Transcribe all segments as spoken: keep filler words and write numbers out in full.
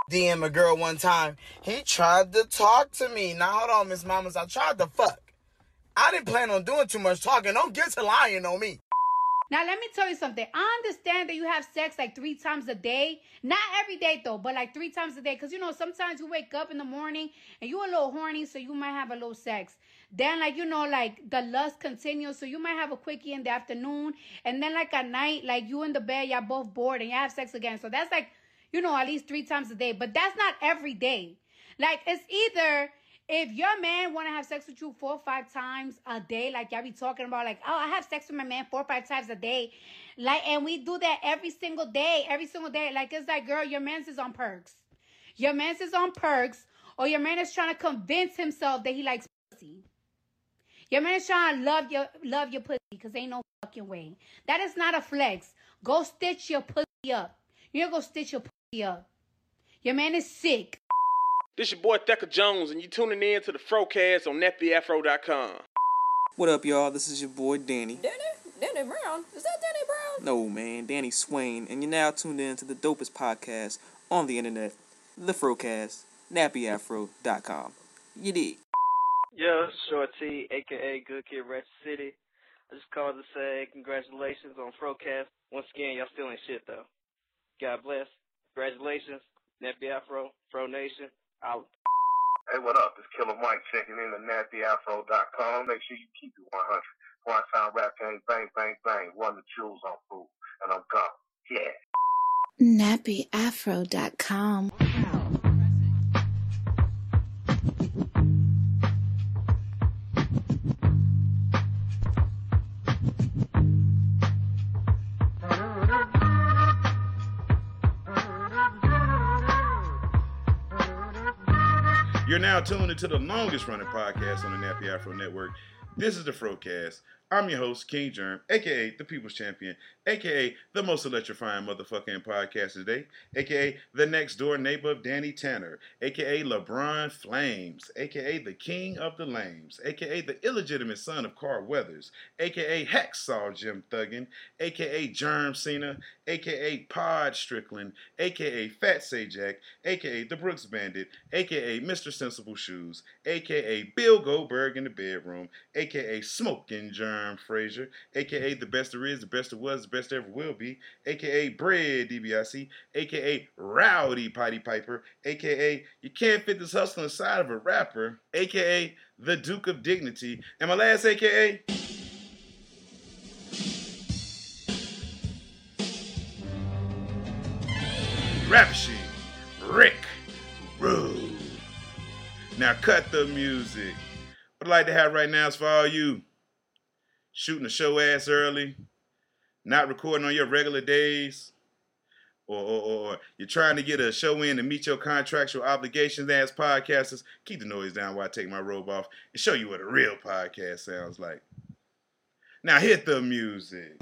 D M a girl one time. He tried to talk to me. Now, hold on, Miss Mamas. I tried to fuck. I didn't plan on doing too much talking. Don't get to lying on me. Now, let me tell you something. I understand that you have sex like three times a day. Not every day, though, but like three times a day. Because, you know, sometimes you wake up in the morning and you're a little horny, so you might have a little sex. Then, like, you know, like the lust continues, so you might have a quickie in the afternoon. And then, like, at night, like, you in the bed, y'all both bored and you have sex again. So that's like, you know, at least three times a day. But that's not every day. Like, it's either... If your man want to have sex with you four or five times a day, like y'all be talking about, like, oh, I have sex with my man four or five times a day. Like, and we do that every single day, every single day. Like, it's like, girl, your man's is on perks. Your man's is on perks, or your man is trying to convince himself that he likes pussy. Your man is trying to love your, love your pussy, because ain't no fucking way. That is not a flex. Go stitch your pussy up. You need to go stitch your pussy up. Your man is sick. This your boy Thecka Jones, and you tuning in to the Frocast on nappy afro dot com. What up, y'all? This is your boy Danny. Danny? Danny Brown? Is that Danny Brown? No, man, Danny Swain, and you're now tuned in to the dopest podcast on the internet, the Frocast, nappy afro dot com. You dig? Yo, Shorty, aka Good Kid Ratchet City. I just called to say congratulations on Frocast. Once again, y'all still ain't shit though. God bless. Congratulations, Nappy Afro, Fro Nation. Out. Hey, what up? It's Killer Mike checking in to nappy afro dot com. Make sure you keep it one hundred. One sound rap gang, bang, bang, bang. Run the jewels on food, and I'm gone. Yeah. nappy afro dot com. You're now tuned into the longest running podcast on the Nappy Afro Network. This is the Frocast. I'm your host, King Germ, a k a the People's Champion, a k a the most electrifying motherfucking podcast today, a k a the next door neighbor of Danny Tanner, a k a LeBron Flames, a k a the King of the Lames, a k a the illegitimate son of Carl Weathers, a k a Hacksaw Jim Thuggin, a k a Germ Cena, a k a Pod Strickland, a k a Fat Sajak, a k a the Brooks Bandit, a k a Mister Sensible Shoes, a k a Bill Goldberg in the bedroom, a k a Smoking Germ Frazier, a k a the best there is, the best there was, the best there ever will be, a k a Bread DiBiase, a k a Rowdy Potty Piper, a k a you can't fit this hustle inside of a rapper, a k a the Duke of Dignity, and my last a k a Rap Sheet, Rick Rude. Now cut the music. What I'd like to have right now is for all you shooting the show ass early, not recording on your regular days, or, or, or you're trying to get a show in to meet your contractual obligations as podcasters. Keep the noise down while I take my robe off and show you what a real podcast sounds like. Now hit the music.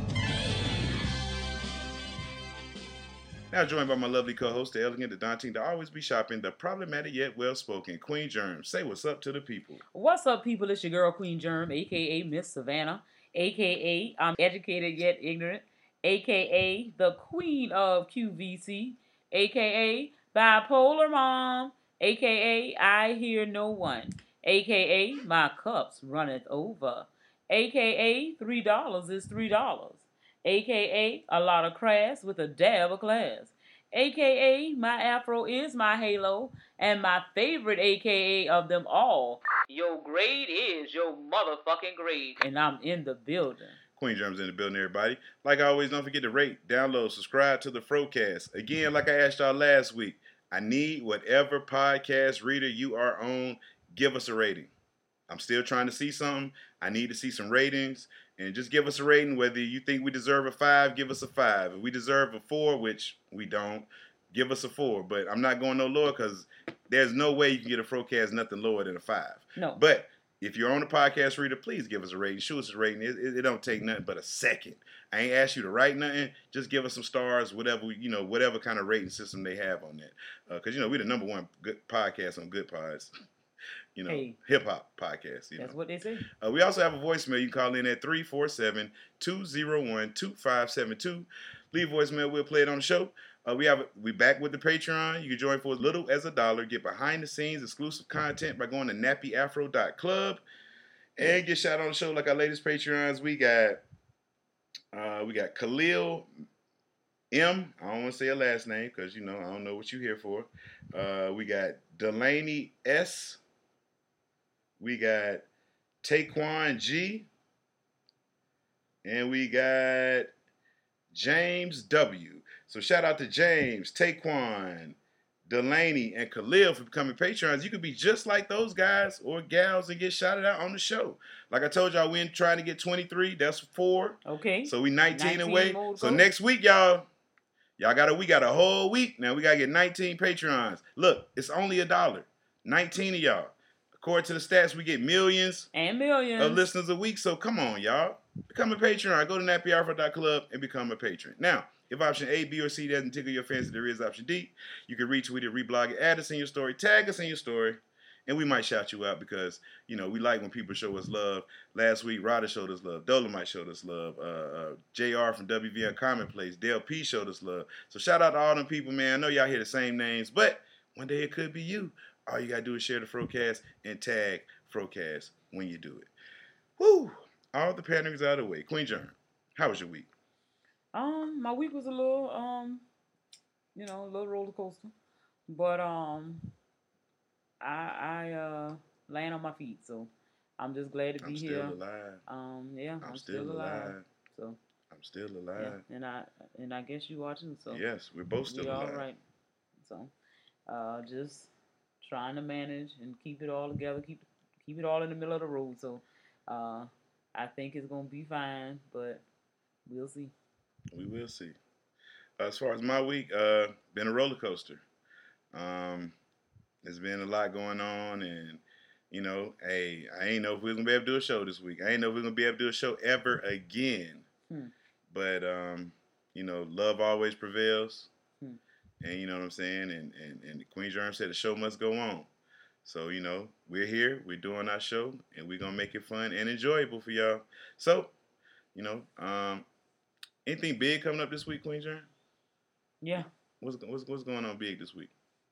Now joined by my lovely co-host, the elegant, the daunting, to always be shopping, the problematic yet well-spoken Queen Germ. Say what's up to the people. What's up, people? It's your girl, Queen Germ, a k a. Miss Savannah, a k a. I'm educated yet ignorant, a k a the Queen of Q V C, a k a. Bipolar Mom, a k a. I hear no one, a k a. My cups runneth over, a k a. Three dollars is three dollars. A K A a lot of crass with a dab of class. A K A my afro is my halo, and my favorite A K A of them all. Your grade is your motherfucking grade. And I'm in the building. Queen Germ's in the building, everybody. Like always, don't forget to rate, download, subscribe to the Frocast. Again, like I asked y'all last week, I need whatever podcast reader you are on, give us a rating. I'm still trying to see something. I need to see some ratings. And just give us a rating. Whether you think we deserve a five, give us a five. If we deserve a four, which we don't, give us a four. But I'm not going no lower because there's no way you can get a Frocast nothing lower than a five. No. But if you're on a podcast reader, please give us a rating. Shoot us a rating. It, it, it don't take nothing but a second. I ain't asked you to write nothing. Just give us some stars, whatever, you know, whatever kind of rating system they have on that. Because, uh, you know, we're the number one good podcast on Good Pods. You know, hey. Hip-hop podcast. You That's know. what they say. Uh, we also have a voicemail. You can call in at three four seven, two oh one, two five seven two. Leave voicemail. We'll play it on the show. Uh, we have we back with the Patreon. You can join for as little as a dollar. Get behind the scenes exclusive content by going to nappy afro dot club and get shot on the show like our latest Patreons. We got uh, we got Khalil M. I don't want to say her last name because you know I don't know what you here for. Uh, we got Delaney S. We got Taekwon G. And we got James W. So shout out to James, Taekwon, Delaney, and Khalil for becoming Patrons. You could be just like those guys or gals and get shouted out on the show. Like I told y'all, we ain't trying to get twenty-three. That's four. Okay. So we nineteen, nineteen away. So go. Next week, y'all, y'all got a we got a whole week. Now we gotta get nineteen Patrons. Look, it's only a dollar. nineteen of y'all. According to the stats, we get millions and millions of listeners a week. So come on, y'all. Become a patron. Go to nappy afro dot club and become a patron. Now, if option A, B, or C doesn't tickle your fancy, there is option D. You can retweet it, reblog it, add us in your story, tag us in your story, and we might shout you out because, you know, we like when people show us love. Last week, Ryder showed us love. Dolomite showed us love. Uh, uh, J R from W V N Commonplace. Dale P showed us love. So shout out to all them people, man. I know y'all hear the same names, but one day it could be you. All you got to do is share the Frocast and tag Frocast when you do it. Woo! All the panderings out of the way. Queen Germ, how was your week? Um, my week was a little, um, you know, a little roller coaster, but um, I I uh land on my feet, so I'm just glad to be I'm still here. alive. Um, yeah, I'm, I'm still, still alive. alive. So I'm still alive. yeah, and I and I guess you are too. So yes, we're both still we alive. all right. So, uh, just trying to manage and keep it all together, keep keep it all in the middle of the road. So, uh. I think it's going to be fine, but we'll see. We will see. As far as my week, uh, been a roller coaster. Um, there's been a lot going on, and, you know, hey, I ain't know if we are going to be able to do a show this week. I ain't know if we are going to be able to do a show ever again. Hmm. But, um, you know, love always prevails. Hmm. And, you know what I'm saying? And, and, and Queen Germ said the show must go on. So, you know, we're here, we're doing our show, and we're going to make it fun and enjoyable for y'all. So, you know, um, anything big coming up this week, Queen Germ? Yeah. What's, what's, what's going on big this week?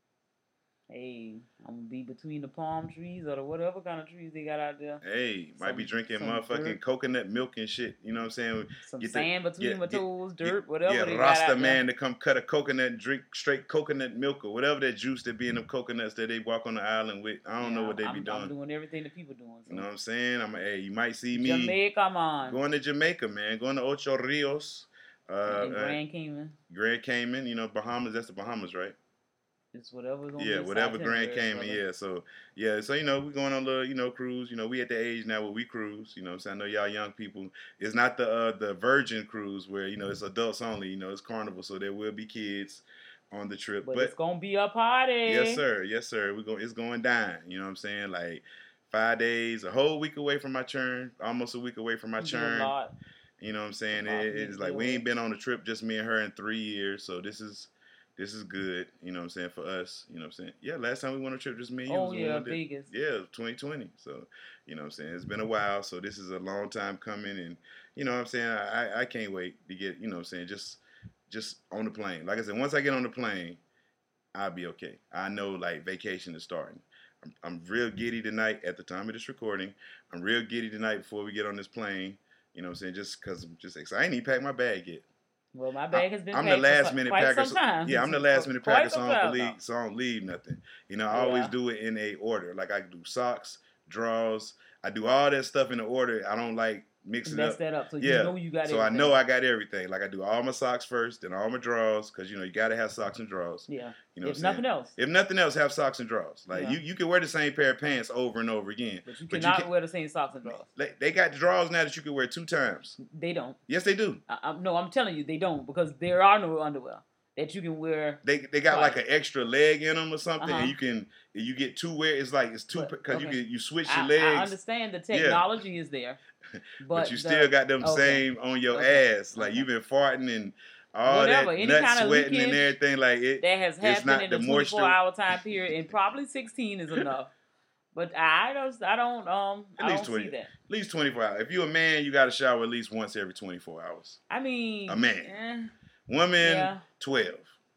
Hey, I'm going to be between the palm trees or the whatever kind of trees they got out there. Hey, some, might be drinking motherfucking dirt. coconut milk and shit. You know what I'm saying? Some get sand the, between get, my get, toes, get, dirt, whatever yeah, they Rasta got out man there. to come cut a coconut and drink straight coconut milk or whatever that juice that be in them coconuts that they walk on the island with. I don't yeah, know what they I'm, be doing. I'm doing everything that people doing. So. You know what I'm saying? I'm hey, you might see me Jamaica, man. going to Jamaica, man. Going to Ocho Rios. Uh, and Grand Cayman. Uh, Grand Cayman, you know, Bahamas, that's the Bahamas, right? It's whatever's on Yeah, this whatever Grand itinerary, Cayman, brother. yeah. So, yeah, so, you know, we're going on a little, you know, cruise. You know, we at the age now where we cruise, you know what I'm saying? I know y'all young people. It's not the uh, the Virgin cruise where, you know, it's adults only, you know, it's Carnival, so there will be kids on the trip. But, but it's going to be a party. Yes, sir. Yes, sir. We go, it's going down, you know what I'm saying? Like, five days, a whole week away from my churn, almost a week away from my You do a churn. lot. You know what I'm saying? A lot It, for you it's to like deal we with. ain't been on a trip, just me and her in three years. So this is this is good. You know what I'm saying, for us. You know what I'm saying? Yeah, last time we went on a trip, just me and you. Oh, was the yeah, one that- Vegas. Yeah, twenty twenty. So, you know what I'm saying? It's been a while. So this is a long time coming. And, you know what I'm saying? I, I can't wait to get, you know what I'm saying, just just on the plane. Like I said, once I get on the plane, I'll be okay. I know, like, vacation is starting. I'm, I'm real giddy tonight at the time of this recording. I'm real giddy tonight before we get on this plane. You know what I'm saying? Just because I'm just excited. I ain't even packed my bag yet. Well, my bag has been I'm packed the last for minute quite packer. some time. Yeah, I'm the last minute Quite packer, so some I don't time believe, now. so I don't leave nothing. You know, I always Yeah. do it in a order. Like I do socks, drawers. I do all that stuff in the order. I don't like mix it Mess up. that up so yeah. you know you got so everything. I know I got everything. Like I do all my socks first, then all my drawers, because you know you gotta have socks and drawers. Yeah. You know if what I'm nothing saying? else. If nothing else, have socks and drawers. Like Yeah. you, you can wear the same pair of pants over and over again. But you But you cannot can't- wear the same socks and drawers. They, they got drawers now that you can wear two times. They don't. Yes, they do. I, I, no, I'm telling you, they don't because there are no underwear that you can wear. They they got twice. like an extra leg in them or something, Uh-huh. and you can you get two wear. It's like it's two But, because you okay. can you switch I, your legs. I understand the Yeah. technology is there, but, but you the- still got them okay. same on your Okay. ass. Like Okay. you've been farting and all Whatever, that any nut kind of sweating and leakage everything. Like it. that has it's happened not in the the moisture. twenty-four hour time period, and probably sixteen is enough. But I don't, I don't, um, At I least don't twenty. see that. At least twenty-four hours. If you're a man, you got to shower at least once every twenty-four hours. I mean, A man. eh, Woman, Yeah. twelve.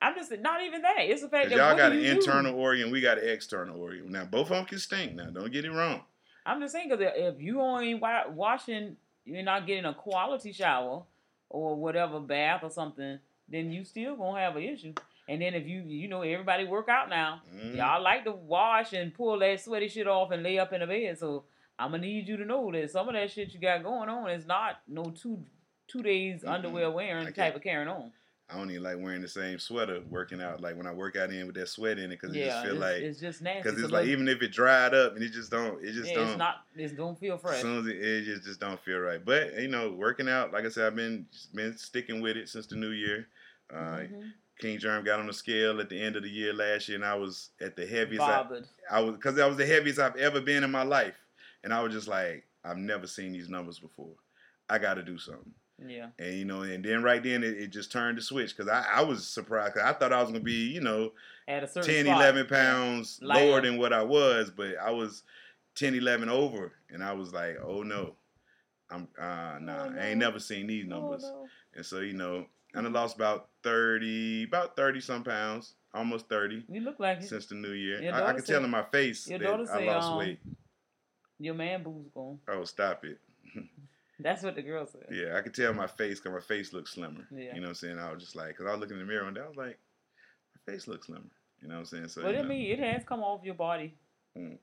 I'm just not even that. It's the fact that y'all what got do an you internal do? organ, we got an external organ. Now both of them can stink. Now don't get it wrong. I'm just saying because if you only wa- washing, you're not getting a quality shower or whatever bath or something, then you still gonna have an issue. And then if you, you know, everybody work out now. Mm. Y'all like to wash and pull that sweaty shit off and lay up in the bed. So I'm gonna need you to know that some of that shit you got going on is not no two two days mm-hmm. underwear wearing type of carrying on. I don't even like wearing the same sweater working out. Like when I work out in with that sweat in it, because yeah, it just feel it's, like it's just nasty. Because it's so like look, even if it dried up and it just don't, it just yeah, don't. It's not. It don't feel fresh. As soon as it, it just, just don't feel right. But you know, working out, like I said, I've been been sticking with it since the new year. Uh, mm-hmm. King Germ got on the scale at the end of the year last year, and I was at the heaviest. Bothered. I, I was because that was the heaviest I've ever been in my life, and I was just like, I've never seen these numbers before. I got to do something. Yeah. And, you know, and then right then it, it just turned the switch because I, I was surprised because I thought I was going to be, you know, at a ten, spot. eleven pounds yeah. lower than what I was, but I was ten, eleven over. And I was like, oh, no. I'm uh, nah, oh, no. I ain't never seen these numbers. Oh, no. And so, you know, I done lost about thirty, about thirty-some pounds, almost thirty. You look like it. Since the new year. I, I can say, tell in my face that I say, lost um, weight. Your man boob's gone. Oh, stop it. That's what the girl said. Yeah, I could tell my face because my face looks slimmer. Yeah. You know what I'm saying? I was just like, because I was looking in the mirror and I was like, my face looks slimmer. You know what I'm saying? So, but I know. mean, it has come off your body. Mm.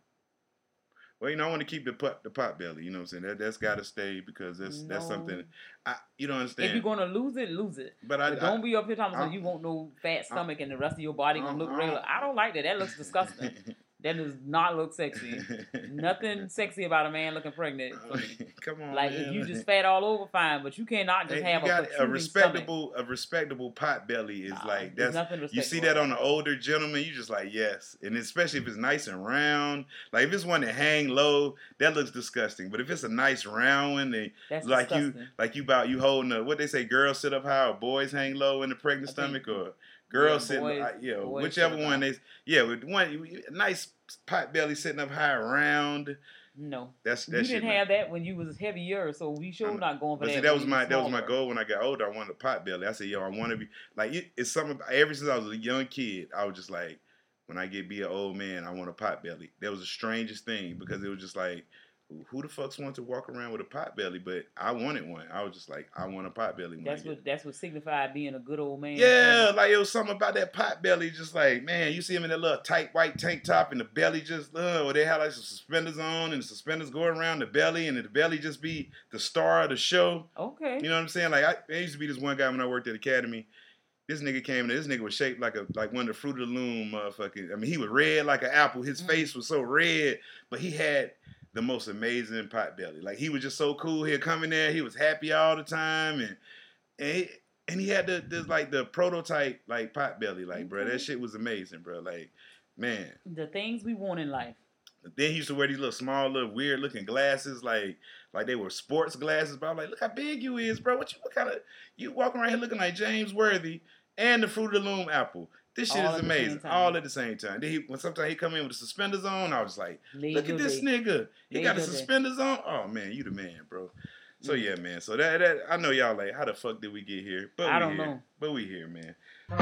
Well, you know, I want to keep the pot, the pot belly. You know what I'm saying? That, that's got to stay because that's no. that's something, I you don't understand. If you're going to lose it, lose it. But, I, but don't I, be up here talking about you won't no fat stomach I, and the rest of your body going to look regular. I don't like that. That looks disgusting. That does not look sexy. Nothing sexy about a man looking pregnant. For me. Come on, like man. if you just fat all over, fine, but you cannot just hey, have you got a, a respectable, stomach. a respectable pot belly is nah, like that's. You see about that on an older gentleman, you just like yes, and especially if it's nice and round. Like if it's one that hang low, that looks disgusting. But if it's a nice round one, they that's like disgusting. you, like you about you holding a what they say, girls sit up high or boys hang low in the pregnant I stomach think, or. Girls yeah, sitting, boys, uh, you know, boys whichever one they, yeah, with one nice pot belly sitting up high round. No, that's that you shit, didn't man. have that when you was heavier, so we sure I'm, not going for but that. See, that was my that smaller. was my goal when I got older. I wanted a pot belly. I said, yo, I want to be like it, it's something. Ever since I was a young kid, I was just like, when I get be an old man, I want a pot belly. That was the strangest thing because it was just like. Who the fuck's want to walk around with a pot belly? But I wanted one. I was just like, I want a pot belly. When that's what that's what signified being a good old man. Yeah, like it was something about that pot belly. Just like, man, you see him in that little tight white tank top, and the belly just, uh, or they had like some suspenders on, and the suspenders go around the belly, and the belly just be the star of the show. Okay, you know what I'm saying? Like, I there used to be this one guy when I worked at Academy. This nigga came in. This nigga was shaped like a like one of the Fruit of the Loom motherfuckers. I mean, he was red like an apple. His mm. face was so red, but he had the most amazing pot belly. Like he was just so cool. He'd come in there. He was happy all the time, and and he, and he had the this like the prototype like pot belly. Like, mm-hmm. bro, that shit was amazing, bro. Like, man, the things we want in life. Then he used to wear these little small, little weird looking glasses, like like they were sports glasses. But I'm like, look how big you is, bro. What you what kind of you walking around here looking like James Worthy and the Fruit of the Loom apple. This shit all is amazing. All at the same time. Then he, when sometimes he come in with the suspenders on, I was like, look at this nigga. He got the suspenders on. Oh man, you the man, bro. So yeah, man. So that that I know y'all like, how the fuck did we get here? But I we don't here. know. But we here, man.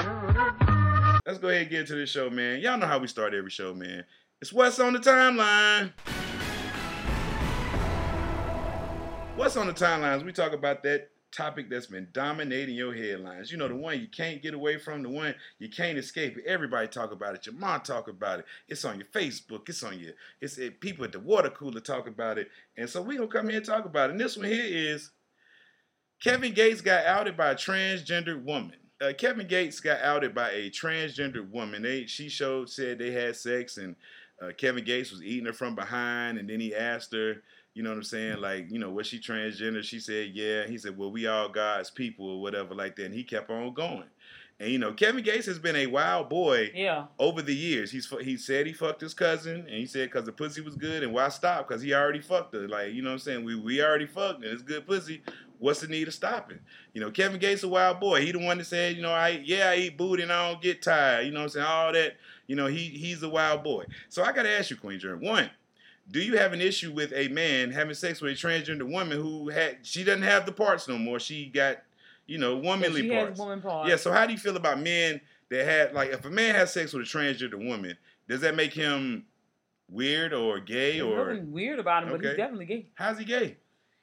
Let's go ahead and get into this show, man. Y'all know how we start every show, man. It's what's on the timeline. What's on the timelines? We talk about that topic that's been dominating your headlines. You know, the one you can't get away from, the one you can't escape it. Everybody talk about it. Your mom talk about it. It's on your Facebook. It's on your, it's it, people at the water cooler talk about it. And so we gonna come here and talk about it. And this one here is Kevin Gates got outed by a transgender woman. Uh, Kevin Gates got outed by a transgender woman. They, she showed, said they had sex, and uh, Kevin Gates was eating her from behind, and then he asked her, you know what I'm saying? Like, you know, was she transgender? She said, yeah. He said, well, we all God's people or whatever like that. And he kept on going. And, you know, Kevin Gates has been a wild boy yeah. over the years. He's He said he fucked his cousin. And he said because the pussy was good. And why stop? Because he already fucked her. Like, you know what I'm saying? We we already fucked and it's good pussy. What's the need of stopping? You know, Kevin Gates a wild boy. He the one that said, you know, I yeah, I eat booty and I don't get tired. You know what I'm saying? All that. You know, he he's a wild boy. So I got to ask you, Queen Germ. One, do you have an issue with a man having sex with a transgender woman who had, she doesn't have the parts no more. She got, you know, womanly so she parts. Has woman parts. Yeah, so how do you feel about men that had like if a man has sex with a transgender woman, does that make him weird or gay There's or nothing weird about him, but he's Okay. definitely gay. how's he gay?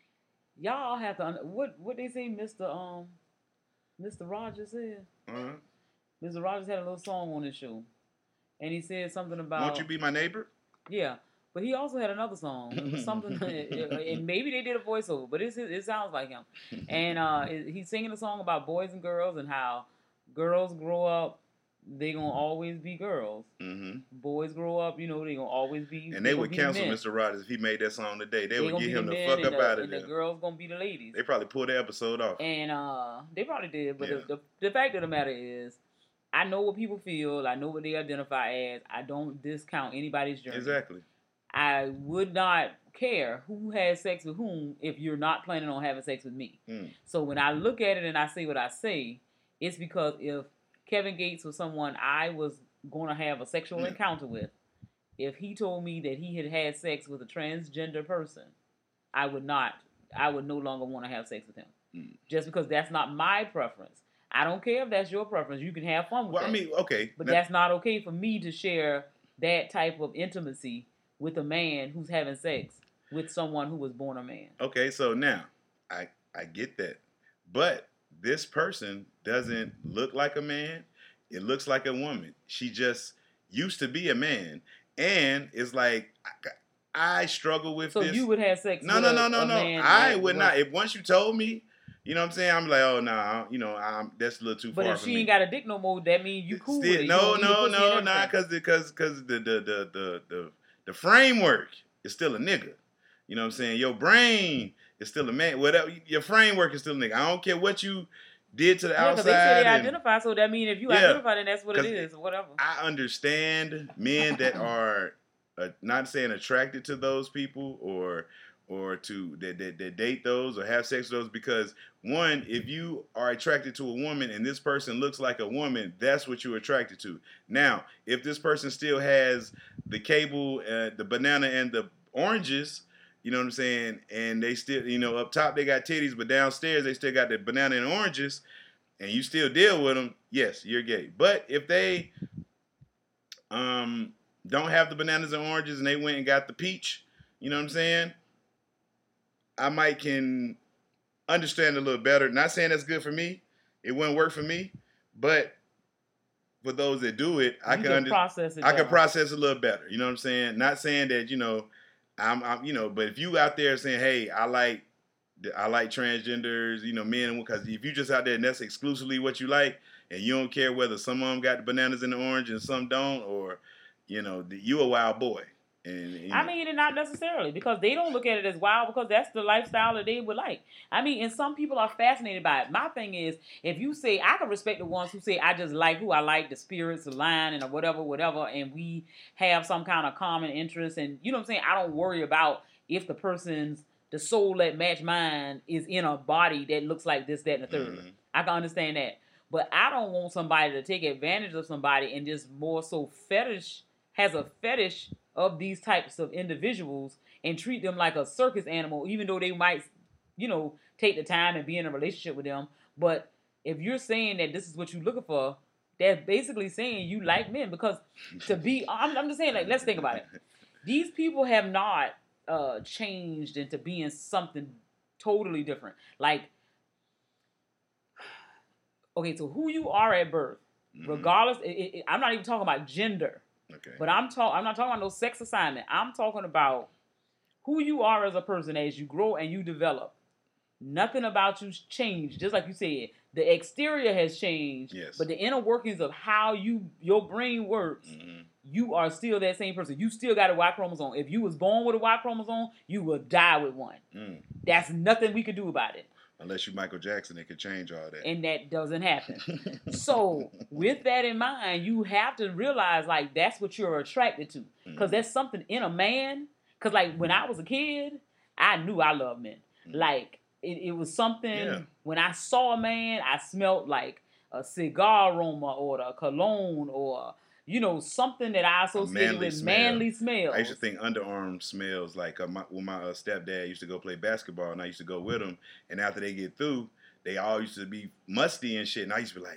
Y'all have to un- what what they say, Mister Um, Mister Rogers said. Uh-huh. Mister Rogers had a little song on his show, and he said something about. Won't you be my neighbor? Yeah, but he also had another song, something, and maybe they did a voiceover, but it's, it sounds like him. And uh, he's singing a song about boys and girls and how girls grow up, they gonna always be girls. Mm-hmm. Boys grow up, you know, they gonna always be. And they would be cancel men. Mister Rogers if he made that song today. They, They would gonna get be him the men fuck and up the, out of and there. the girls gonna be the ladies. They probably pulled the episode off. And uh, they probably did, but Yeah. the, the the fact of the matter is, I know what people feel. I know what they identify as. I don't discount anybody's journey. Exactly. I would not care who has sex with whom if you're not planning on having sex with me. Mm. So when I look at it and I say what I say, it's because if Kevin Gates was someone I was going to have a sexual Yeah. encounter with, if he told me that he had had sex with a transgender person, I would not, I would no longer want to have sex with him. Mm. Just because that's not my preference. I don't care if that's your preference. You can have fun with Well, that. I mean, okay. But now- that's not okay for me to share that type of intimacy with a man who's having sex with someone who was born a man. Okay, so now I I get that, but this person doesn't look like a man. It looks like a woman. She just used to be a man, and it's like I, I struggle with So this. you would have sex no, with no, a, no, no, a no. man I that would was- not. If once you told me, you know what I'm saying, I'm like, oh no, nah, you know, I'm, that's a little too But far if for she me. ain't got a dick no more, that means you cool Still, with it. You no, don't need no, the pussy no, and not everything. because because because the the the the the the framework is still a nigga. You know what I'm saying? Your brain is still a man. Whatever your framework is still a nigga. I don't care what you did to the Yeah, because outside. they say they and- identify, so that means if you Yeah, identify, then that's what it 'cause is, or whatever. I understand men that are uh, not saying attracted to those people or or to that, that that date those or have sex with those because one, if you are attracted to a woman and this person looks like a woman, that's what you're attracted to. Now, if this person still has the cable, uh, the banana and the oranges, you know what I'm saying, and they still, you know, up top they got titties, but downstairs they still got the banana and oranges, and you still deal with them, yes, you're gay. But if they um don't have the bananas and oranges and they went and got the peach, you know what I'm saying, I might can understand a little better. Not saying that's good for me. It wouldn't work for me, but for those that do it, I You can, can under- process it I can better. process it a little better. You know what I'm saying? Not saying that, you know, I'm, I'm you know, but if you out there saying, hey, I like I like transgenders, you know, men, because if you just out there and that's exclusively what you like, and you don't care whether some of them got the bananas and the orange and some don't, or, you know, you a wild boy. And, you I know, mean, and not necessarily, because they don't look at it as wild, because that's the lifestyle that they would like. I mean, and some people are fascinated by it. My thing is, if you say, I can respect the ones who say, I just like who I like, the spirits, the line, and whatever, whatever, and we have some kind of common interest, and you know what I'm saying? I don't worry about if the person's, the soul that match mine is in a body that looks like this, that, and the third. Mhm. I can understand that. But I don't want somebody to take advantage of somebody and just more so fetish, has a fetish of these types of individuals and treat them like a circus animal, even though they might, you know, take the time and be in a relationship with them. But if you're saying that this is what you're looking for, that's basically saying you like men. Because to be, I'm, I'm just saying, like, let's think about it. These people have not uh, changed into being something totally different. Like, okay, so who you are at birth, Mhm. regardless, it, it, I'm not even talking about gender. Okay. But I'm talking. I'm not talking about no sex assignment. I'm talking about who you are as a person as you grow and you develop. Nothing about you's changed. Just like you said, the exterior has changed, Yes. but the inner workings of how you your brain works, Mhm. you are still that same person. You still got a Y chromosome. If you was born with a Y chromosome, you will die with one. Mm. That's nothing we can do about it, Unless you Michael Jackson, it could change all that. and that doesn't happen. So, with that in mind, you have to realize, like, that's what you're attracted to. Because Mhm. there's something in a man. Because, like, when I was a kid, I knew I loved men. Mhm. Like, it, it was something, Yeah. when I saw a man, I smelled like a cigar aroma or a cologne or, you know, something that I associated manly with smell. manly smells. I used to think underarm smells like uh, my, when my uh, stepdad used to go play basketball, and I used to go with him. And after they get through, they all used to be musty and shit. And I used to be like,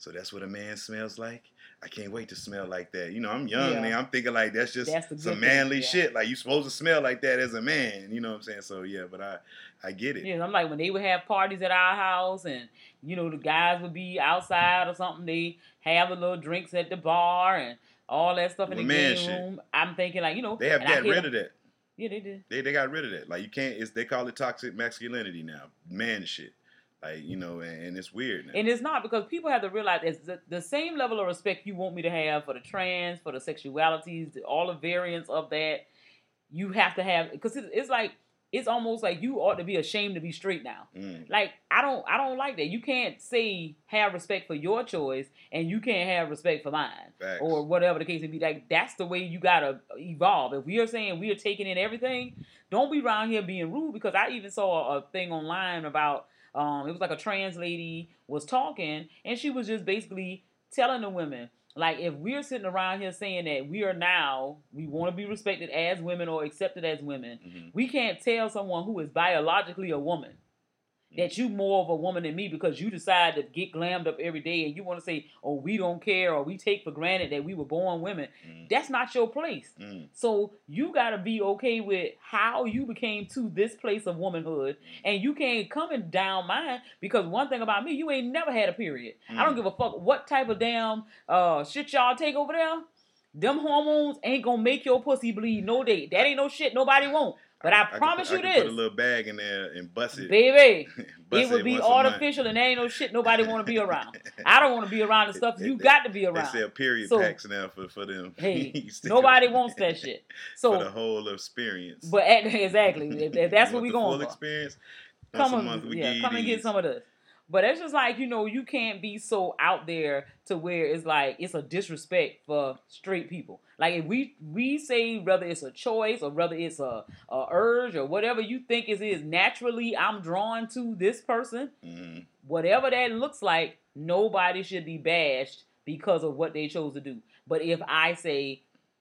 so that's what a man smells like. I can't wait to smell like that. You know, I'm young Yeah. and I'm thinking like that's just That's the some good manly thing, yeah. shit. Like you supposed to smell like that as a man. You know what I'm saying? So yeah, but I, I get it. Yeah, I'm like when they would have parties at our house, and you know the guys would be outside or something. They have the little drinks at the bar and all that stuff in Well, the man game shit. room. I'm thinking like you know They have and I got hear rid them- of that. Yeah, they did. They they got rid of that. Like you can't. It's they call it toxic masculinity now. Man shit. Like you know, and, and it's weird now. And it's not because people have to realize it's the, the same level of respect you want me to have for the trans, for the sexualities, all the variants of that. You have to have because it's, it's like it's almost like you ought to be ashamed to be straight now. Mm. Like I don't I don't like that. You can't say have respect for your choice and you can't have respect for mine. Facts. Or whatever the case may be. Like that's the way you gotta evolve. If we are saying we are taking in everything, don't be around here being rude because I even saw a thing online about um it was like a trans lady was talking and she was just basically telling the women like if we're sitting around here saying that we are now we want to be respected as women or accepted as women, Mm-hmm. we can't tell someone who is biologically a woman that you more of a woman than me because you decide to get glammed up every day and you want to say, oh, we don't care or we take for granted that we were born women. Mm. That's not your place. Mm. So you got to be okay with how you became to this place of womanhood and you can't come and down mine because one thing about me, you ain't never had a period. Mm. I don't give a fuck what type of damn uh, shit y'all take over there. Them hormones ain't gonna make your pussy bleed no day. That ain't no shit nobody want. But I, can promise put, you I can this. put a little bag in there and bust it. Baby, Bust it would be once a month. artificial and there ain't no shit nobody want to be around. I don't want to be around the stuff you They- got to be around. They sell period So, packs now for, for them. Hey, Stick nobody with- wants that shit. for the So, whole experience. but at, exactly, if, if that's You what we want the going full for. experience. Come Once a on, month we yeah, give you come and get these. some of this. But it's just like, you know, you can't be so out there to where it's like it's a disrespect for straight people. Like if we we say whether it's a choice or whether it's a, a urge or whatever you think it is, naturally I'm drawn to this person. Mm-hmm. Whatever that looks like, nobody should be bashed because of what they chose to do. But if I say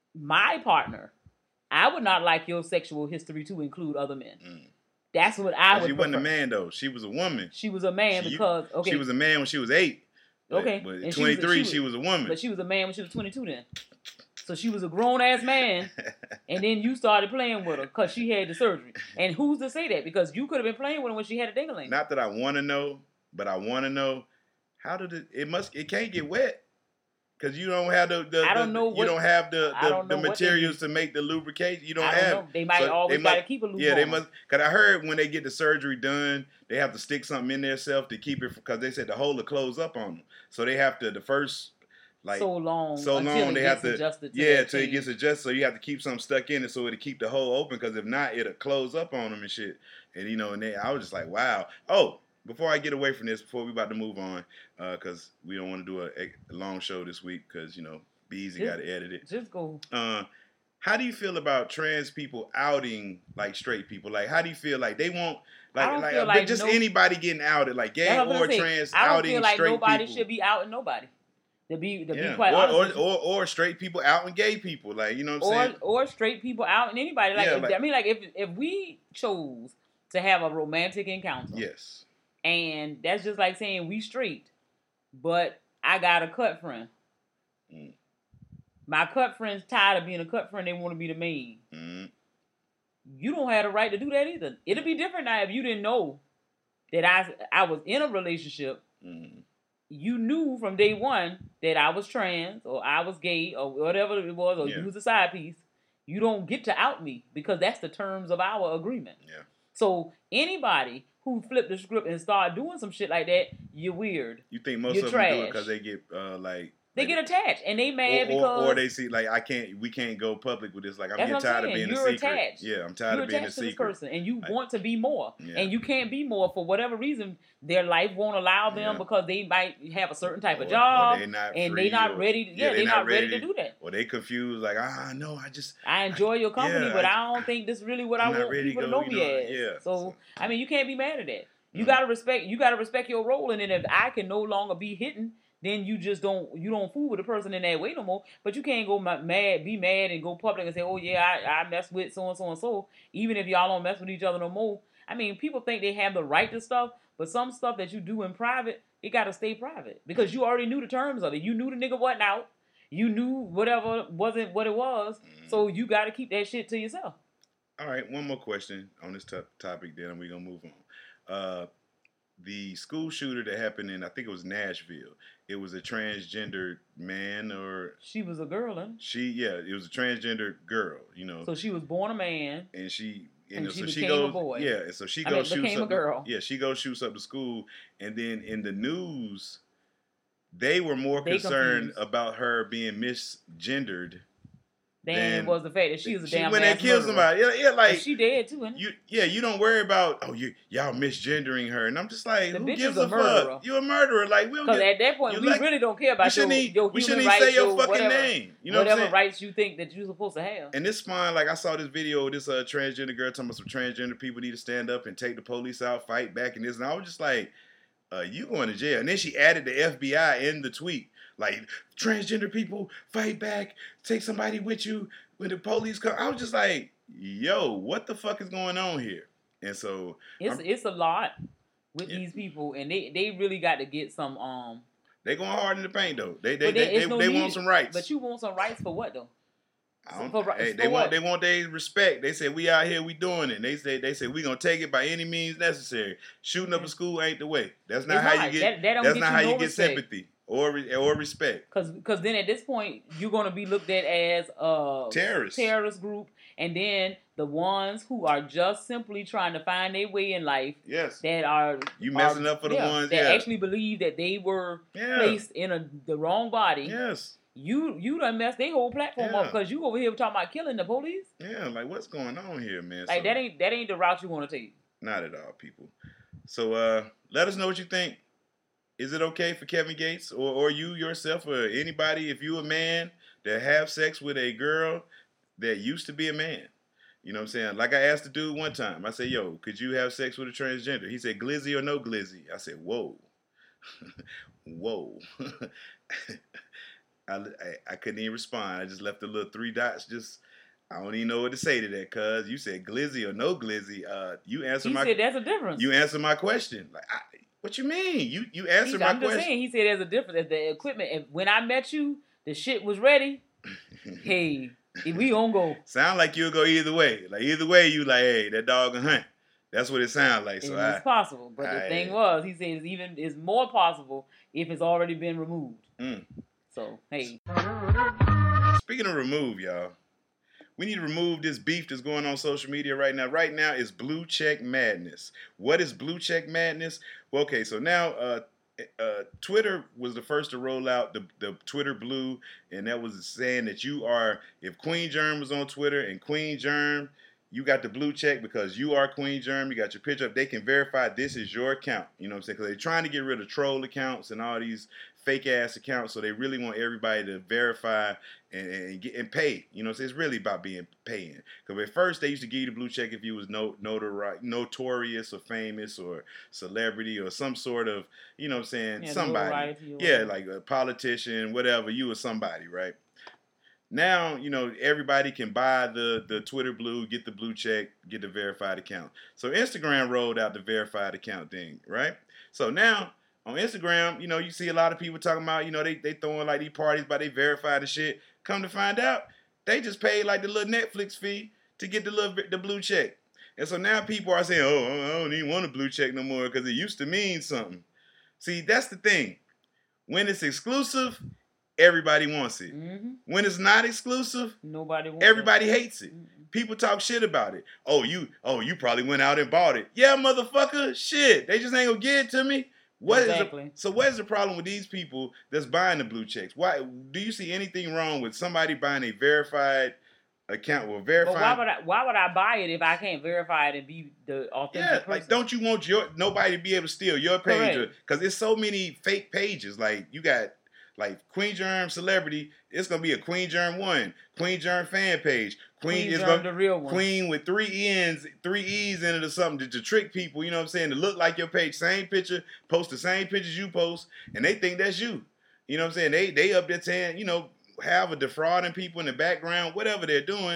my partner, I would not like your sexual history to include other men. Mm. That's what I But would she wasn't a prefer. man though. She was a woman. She was a man She- because okay, She was a man when she was eight. But, okay, But And at she was a- twenty-three, she she was, was- a woman. but she was a man when she was twenty-two then. So she was a grown ass man, and then you started playing with her because she had the surgery. And who's to say that? Because you could have been playing with her when she had a dingling. Not that I want to know, but I want to know how did it? It must. It can't get wet because you don't have the. the I don't the- know You what- don't have the I the, don't the know what they materials to make the lubrication. You don't, I don't have. know. They might So always they gotta must- keep a lube Yeah, they on. must. Cause I heard when they get the surgery done, they have to stick something in their self to keep it because they said the hole will close up on them. So they have to the first. Like so long, so until long it they gets have to adjusted to yeah that till it change. gets adjusted. So you have to keep something stuck in it so it'll keep the hole open. Because if not, it'll close up on them and shit. And you know, and they, I was just like, wow. Oh, before I get away from this, before we about to move on, because we don't want to do a, a long show this week because you know, Beezy Just- got to edit it. Just go. Uh, how do you feel about trans people outing like straight people? Like, how do you feel like they won't like I don't like, feel uh, like just no- anybody getting outed, like gay That's what I'm or gonna say. trans I don't outing feel like straight nobody people? should be out and nobody. To be to Yeah. be quite or, honest, or, with you. or or straight people outing gay people, like you know what I'm or saying? or straight people out and anybody. Like, Yeah, if, like- I mean, like if if we chose to have a romantic encounter, Yes. and that's just like saying we straight, but I got a cut friend. Mm. My cut friend's tired of being a cut friend. They want to be the main. Mm. You don't have the right to do that either. It'll be different now if you didn't know that I I was in a relationship. Mm. You knew from day one that I was trans or I was gay or whatever it was, or Yeah. you was a side piece. You don't get to out me because that's the terms of our agreement. Yeah. So anybody who flipped the script and started doing some shit like that, you're weird. You think most You're of them do it trash. because they get uh, like They like- get attached and they mad or, or, because or they see like I can't we can't go public with this, like I'm That's getting what I'm tired of saying. being You're a secret. attached. Yeah, I'm tired you're of being a attached to this secret. person and you Like- want to be more. Yeah. And you can't be more for whatever reason. Their life won't allow them Yeah. because they might have a certain type Or- of or job they not and free, they not or- ready. To, yeah, yeah, they they're not not ready, ready to do that. Or they confused, like ah no, I just I enjoy your company, yeah, but I- I don't think this is really what I'm I not want ready to people to go, know you me know, as. yeah. So I mean, you can't be mad at that. You Mm. gotta respect. You gotta respect your role, and then if I can no longer be hitting, then you just don't. You don't fool with the person in that way no more. But you can't go ma- mad, be mad, and go public and say, "Oh yeah, I, I mess with so and so and so." Even if y'all don't mess with each other no more. I mean, people think they have the right to stuff, But some stuff that you do in private, it got to stay private because you already knew the terms of it. You knew the nigga wasn't out. You knew whatever wasn't what it was. Mm-hmm. So you got to keep that shit to yourself. All right, one more question on this t- topic, then we're going to move on. Uh, the school shooter that happened in, I think it was Nashville. It was a transgender man or... She was a girl, huh? She, yeah, it was a transgender girl, you know. So she was born a man. And she... You and know, she so became she goes, a boy. Yeah, and so she I goes mean, shoots became up a girl. Yeah, she goes shoots up the school, and then in the news, they were more they concerned confused. about her being misgendered than, than it was the fact that she was a she, damn when ass they killed murderer. somebody. Yeah, yeah, like but she dead too, isn't it? you. Yeah, you don't worry about oh you y'all misgendering her, and I'm just like, the who bitch gives is a, a murderer. fuck? You a murderer? Like we don't Because get, at that point, we like, really don't care about we your, even, your we human shouldn't rights, even say your, your fucking whatever, name. You know whatever what I'm saying? rights you think that you're supposed to have. And this fine, like I saw this video of this uh, transgender girl talking about some transgender people need to stand up and take the police out, fight back, and this, and I was just like, uh, you going to jail. And then she added the F B I in the tweet. Like, transgender people, fight back, take somebody with you when the police come. I was just like, yo, what the fuck is going on here? And so... It's I'm, it's a lot with yeah. these people, and they, they really got to get some... um. They going hard in the paint, though. They they they, they, they, no they need, want some rights. But you want some rights for what, though? I don't, for, hey, for they what? want they want their respect. They said we out here, we doing it. They say they said we gonna take it by any means necessary. Shooting up a school ain't the way. That's not it's how not. you get. That, that don't that's get not you how no you get respect. sympathy or or respect. Because because then at this point you're gonna be looked at as a terrorist terrorist group, and then the ones who are just simply trying to find their way in life. Yes. That are you messing are, up for the yeah, ones that yeah. actually believe that they were yeah. placed in a the wrong body. Yes. You you done messed their whole platform yeah. up because you over here talking about killing the police. Yeah, like what's going on here, man? Like so, that ain't that ain't the route you want to take. Not at all, people. So uh, let us know what you think. Is it okay for Kevin Gates or, or you yourself or anybody, if you a man, that have sex with a girl that used to be a man? You know what I'm saying? Like I asked the dude one time. I said, yo, could you have sex with a transgender? He said, glizzy or no glizzy? I said, whoa. Whoa. I, I, I couldn't even respond. I just left the little three dots. Just I don't even know what to say to that, cuz you said glizzy or no glizzy. Uh, you answer he my. He said there's a difference. You answer my question. Like, I, what you mean? You you answer my I'm question. I'm just saying. He said there's a difference. The equipment. If, when I met you, the shit was ready. Hey, we gonna go. Sound like you'll go either way. Like either way, you like, hey, that dog can hunt. That's what it sounds like. So it's I, possible, but I, the thing was, he said it's even it's more possible if it's already been removed. Mm. So hey. Speaking of remove, y'all, we need to remove this beef that's going on social media right now. Right now is blue check madness. What is blue check madness? Well, okay, so now uh, uh, Twitter was the first to roll out the, the Twitter blue, and that was saying that you are, if Queen Germ was on Twitter and Queen Germ, you got the blue check because you are Queen Germ, you got your picture up, they can verify this is your account. You know what I'm saying? Because they're trying to get rid of troll accounts and all these fake ass accounts, so they really want everybody to verify and, and get and pay. You know what I'm saying? It's really about being paying. Because at first they used to give you the blue check if you was no, notori- notorious or famous or celebrity or some sort of, you know what I'm saying, yeah, somebody. Yeah, like a politician, whatever, you were somebody, right? Now, you know, everybody can buy the, the Twitter blue, get the blue check, get the verified account. So Instagram rolled out the verified account thing, right? So now on Instagram, you know, you see a lot of people talking about, you know, they they throwing like these parties by they verified and shit. Come to find out, they just paid like the little Netflix fee to get the little the blue check. And so now people are saying, oh, I don't even want a blue check no more because it used to mean something. See, that's the thing. When it's exclusive, everybody wants it. Mm-hmm. When it's not exclusive, nobody wants everybody it. hates it. Mm-hmm. People talk shit about it. Oh, you, oh, you probably went out and bought it. Yeah, motherfucker, shit. They just ain't gonna give it to me. What exactly. is the, so what is the problem with these people that's buying the blue checks? Why do you see anything wrong with somebody buying a verified account or verified? But why would I? Why would I buy it if I can't verify it and be the authentic yeah, person? Like don't you want your nobody to be able to steal your page? Because there's so many fake pages. Like you got like Queen Germ celebrity. It's gonna be a Queen Germ one, Queen Germ fan page. Queen, Queen is Germ, gonna, the real one. Queen with three N's, three E's in it or something to, to trick people, you know what I'm saying? To look like your page, same picture, post the same pictures you post, and they think that's you. You know what I'm saying? They they up there saying, you know, have a defrauding people in the background, whatever they're doing.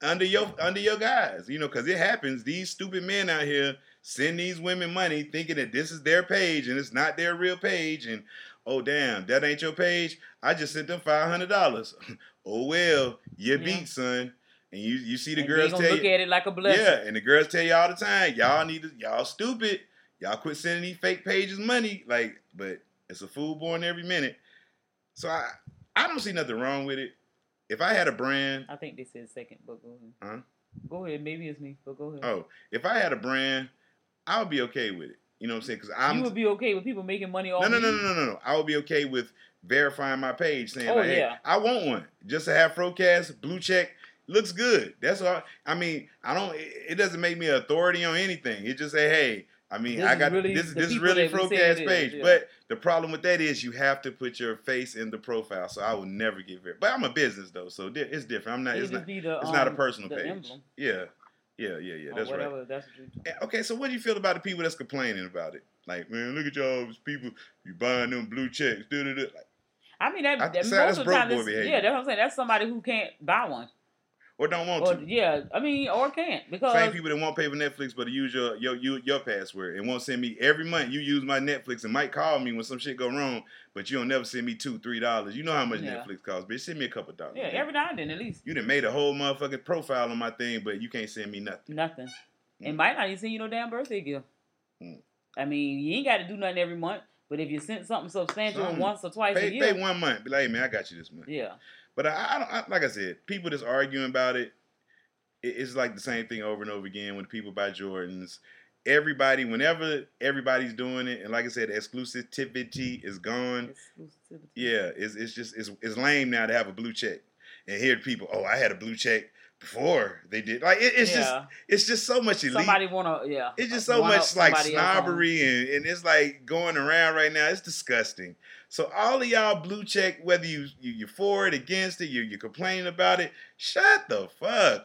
under your under your guys, you know, because it happens. These stupid men out here send these women money thinking that this is their page and it's not their real page. And, oh, damn, that ain't your page? I just sent them five hundred dollars. Oh, well, you Yeah. beat, son. And you you see the And girls they tell gonna you. look at it like a blessing. Yeah, and the girls tell you all the time, y'all need to, y'all stupid. Y'all quit sending these fake pages money. Like, but it's a fool born every minute. So I I don't see nothing wrong with it. If I had a brand, I think they said second, but go ahead. huh? Go ahead. Maybe it's me, but go ahead. Oh, if I had a brand, I would be okay with it. You know what I'm saying? Because I'm you would be okay with people making money off no, no, of no, you? no, no, no, no. I would be okay with verifying my page, saying, Oh, like, hey, yeah. I want one just to have Frocast blue check. Looks good. That's all. I mean, I don't. It, it doesn't make me an authority on anything. It just say, hey. I mean, This I is got really this. the This is people really that we say Frocast it is, page, yeah. but the problem with that is you have to put your face in the profile. So I will never get verified. But I'm a business though, so di- it's different. I'm not. It'd It's just not. be the, It's not a um, personal the page. emblem. Yeah, yeah, yeah, yeah. Or That's whatever, right. That's what you're talking Eh, Okay, so what do you feel about the people that's complaining about it? Like, man, look at y'all, these people. You buying them blue checks? Da, da, da. Like, I mean, that, I- that so most that's of the broke time, boy it's- behavior. yeah, that's what I'm saying. That's somebody who can't buy one. or don't want Or to. yeah, I mean, or can't because Same people that won't pay for Netflix, but use your your your, your password and won't send me every month. You use my Netflix and might call me when some shit go wrong, but you don't never send me two, three dollars. You know how much Yeah. Netflix costs, bitch. Send me a couple dollars. yeah, man. every now and then at least You done made a whole motherfucking profile on my thing, but you can't send me nothing. nothing. Mm. And might not even send you no damn birthday gift. Mm. I mean, you ain't got to do nothing every month, but if you sent something substantial Something. once or twice Pay, a year, pay one month. Be like, hey, man, I got you this month. yeah, But I, I don't. I, like I said, people that's arguing about it, it, it's like the same thing over and over again. When people buy Jordans, everybody, whenever everybody's doing it, and like I said, the exclusivity is gone. exclusivity. Yeah, it's it's just it's it's lame now to have a blue check and hear people. Oh, I had a blue check before they did. Like it, it's just Yeah. it's just so much elite. Somebody wanna, yeah. It's just so one up much like somebody else on. snobbery and, and it's like going around right now. It's disgusting. So all of y'all blue check, whether you, you you're for it, against it, you you're complaining about it, shut the fuck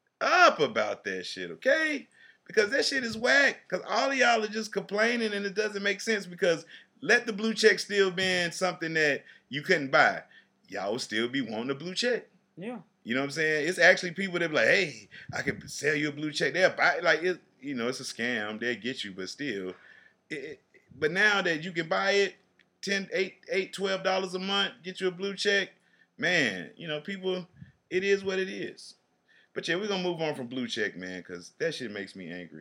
up about that shit, okay? Because that shit is whack. Because all of y'all are just complaining and it doesn't make sense. Because let the blue check still be something that you couldn't buy, y'all would still be wanting a blue check. Yeah. You know what I'm saying? It's actually people that be like, hey, I can sell you a blue check. They'll buy it. Like, it, you know, it's a scam. They'll get you, but still. It, it, but now that you can buy it, ten, eight, eight, twelve dollars a month, get you a blue check, man, you know, people, it is what it is. But yeah, we're going to move on from blue check, man, because that shit makes me angry.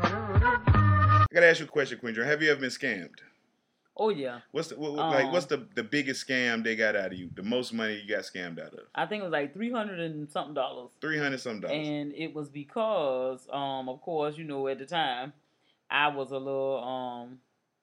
I got to ask you a question, Quindra. Have you ever been scammed? Oh yeah. What's the, what, like, Um, what's the, the biggest scam they got out of you? The most money you got scammed out of? I think it was like three hundred and something dollars. three hundred something dollars. And it was because, um, of course, you know, at the time, I was a little um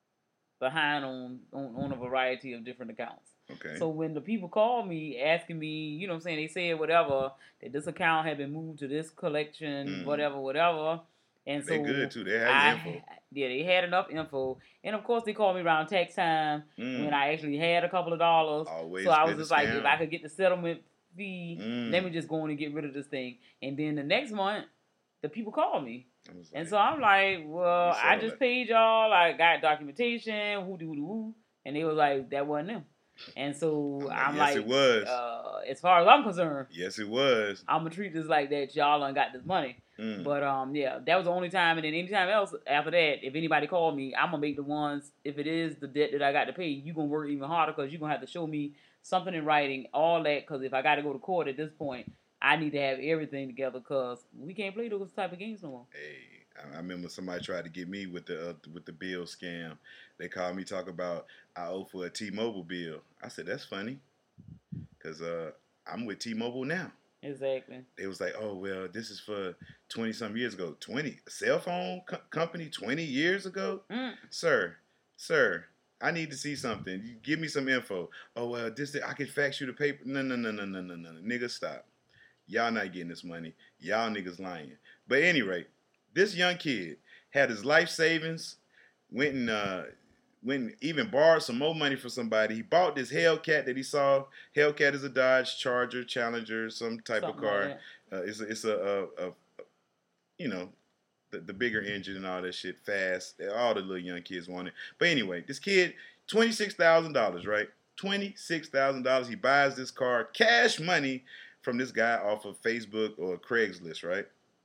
behind on, on, on a variety of different accounts. Okay. So when the people called me asking me, you know what I'm saying, they said whatever, that this account had been moved to this collection, Mhm. whatever, whatever. And so They good too. They had I, info. Yeah, they had enough info. And of course they called me around tax time Mm. when I actually had a couple of dollars. Always so I good was to just like, scam. if I could get the settlement fee, Mm. let me just go in and get rid of this thing. And then the next month, the people called me. I was And like, so I'm like, well, You I settled just it. paid y'all. I got documentation, who do who, and they was like, that wasn't them. And so I'm I'm like, yes, like, it was. Uh, as far as I'm concerned, yes, it was. I'm gonna treat this like that. Y'all done got this money. Mm. But um, yeah, that was the only time. And then anytime else after that, if anybody called me, I'm gonna make the ones. If it is the debt that I got to pay, you gonna work even harder because you gonna have to show me something in writing, all that. Because if I got to go to court at this point, I need to have everything together because we can't play those type of games no more. Hey, I I remember somebody tried to get me with the uh, with the bill scam. They called me talk about I owe for a T-Mobile bill. I said that's funny, cause uh, I'm with T-Mobile now. Exactly. They was like, oh well, this is for twenty some years ago. Twenty cell phone co- company twenty years ago, Mm. sir, sir. I need to see something. You give me some info. Oh well, this I can fax you the paper. No, no, no, no, no, no, no. Nigga, stop. Y'all not getting this money. Y'all niggas lying. But at any rate, this young kid had his life savings, went and uh, went and even borrowed some more money from somebody. He bought this Hellcat that he saw. Hellcat is a Dodge Charger, Challenger, some type Something of car. like uh, it's a, it's a, a, a, a you know, the, the bigger engine and all that shit, fast. All the little young kids want it. But anyway, this kid, twenty-six thousand dollars, right? twenty-six thousand dollars. He buys this car, cash money, from this guy off of Facebook or Craigslist, right?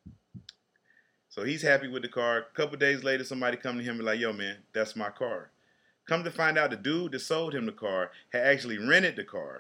So he's happy with the car. A couple days later, somebody come to him and be like, yo, man, that's my car. Come to find out the dude that sold him the car had actually rented the car.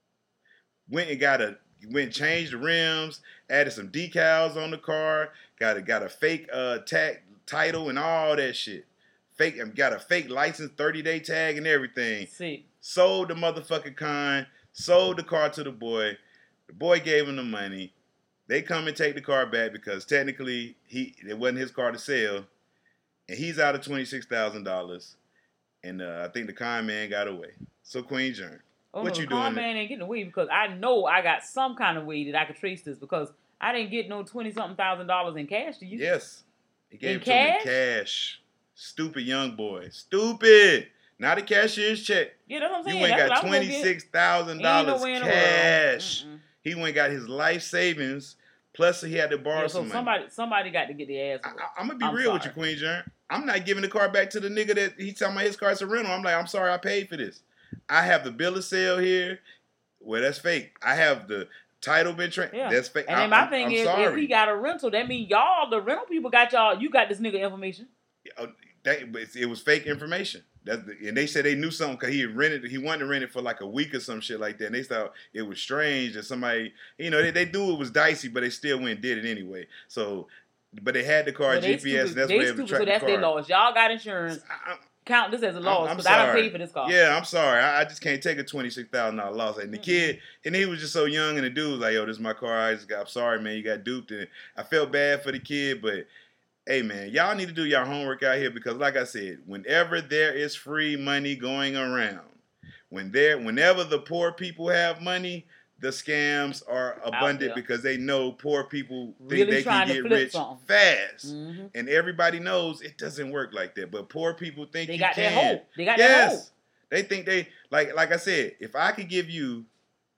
Went and got a, went and changed the rims, added some decals on the car, got a, got a fake uh, tag, title and all that shit. Fake, got a fake license, thirty-day tag and everything. See. Sold the motherfucking con, sold the car to the boy. The boy gave him the money. They come and take the car back because technically he it wasn't his car to sell. And he's out of twenty-six thousand dollars. And uh, I think the con man got away. So Queen Germ, Oh, what no, you the con doing? man ain't getting away because I know I got some kind of way that I could trace this because I didn't get no twenty-something thousand dollars in cash to you. Yes. He gave In it to him in cash. Stupid young boy. Stupid. Not a cashier's check. Yeah, that's what I'm saying. He went and That's got what I was gonna get. twenty-six thousand Ain't no dollars way in the world. cash. Mm-mm. He went and got his life savings, plus he had to borrow Yeah, so some money. somebody somebody got to get their ass. I, whooped. I, I'm gonna be I'm real with sorry. you, Queen Jern. I'm not giving the car back to the nigga that he's talking about his car's a rental. I'm like, I'm sorry, I paid for this. I have the bill of sale here. Well, that's fake. I have the title been tra- Yeah. That's fake. And I, then my I'm, thing I'm is, sorry. if he got a rental, that means y'all, the rental people, got y'all. You got this nigga information. Uh, that, but it was fake information. That's the, and they said they knew something because he had rented. He wanted to rent it for like a week or some shit like that. And they thought it was strange that somebody, you know, they, they knew it was dicey, but they still went and did it anyway. So, but they had the car But they G P S. stupid, And that's they where they stupid, tracked so that's the their car. loss. Y'all got insurance. I, I, Count this as a I'm- loss I'm because I don't sorry. pay for this car. Yeah, I'm sorry. I, I just can't take a twenty-six thousand dollars loss. And the Mm-mm. kid, and he was just so young, and the dude was like, yo, this is my car. I just got, I'm sorry, man. You got duped. And I felt bad for the kid, but hey, man, y'all need to do your homework out here because, like I said, whenever there is free money going around, when there, whenever the poor people have money, the scams are abundant there. because they know poor people think Really they trying can to get flip rich something. fast. Mhm. And everybody knows it doesn't work like that. But poor people think They you got can. that hope. They got that hope. Yes. They think they like like I said, if I could give you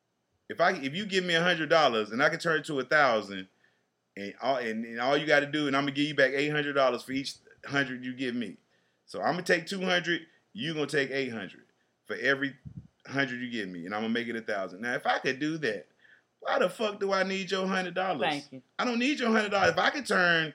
if I if you give me a hundred dollars and I can turn it to a thousand and all and, and all you gotta do, and I'm gonna give you back eight hundred dollars for each hundred you give me. So I'm gonna take two hundred, you gonna take eight hundred for every hundred you give me, and I'm gonna make it a thousand. Now if I could do that, why the fuck do I need your hundred dollars? Thank you. I don't need your hundred dollars. If I could turn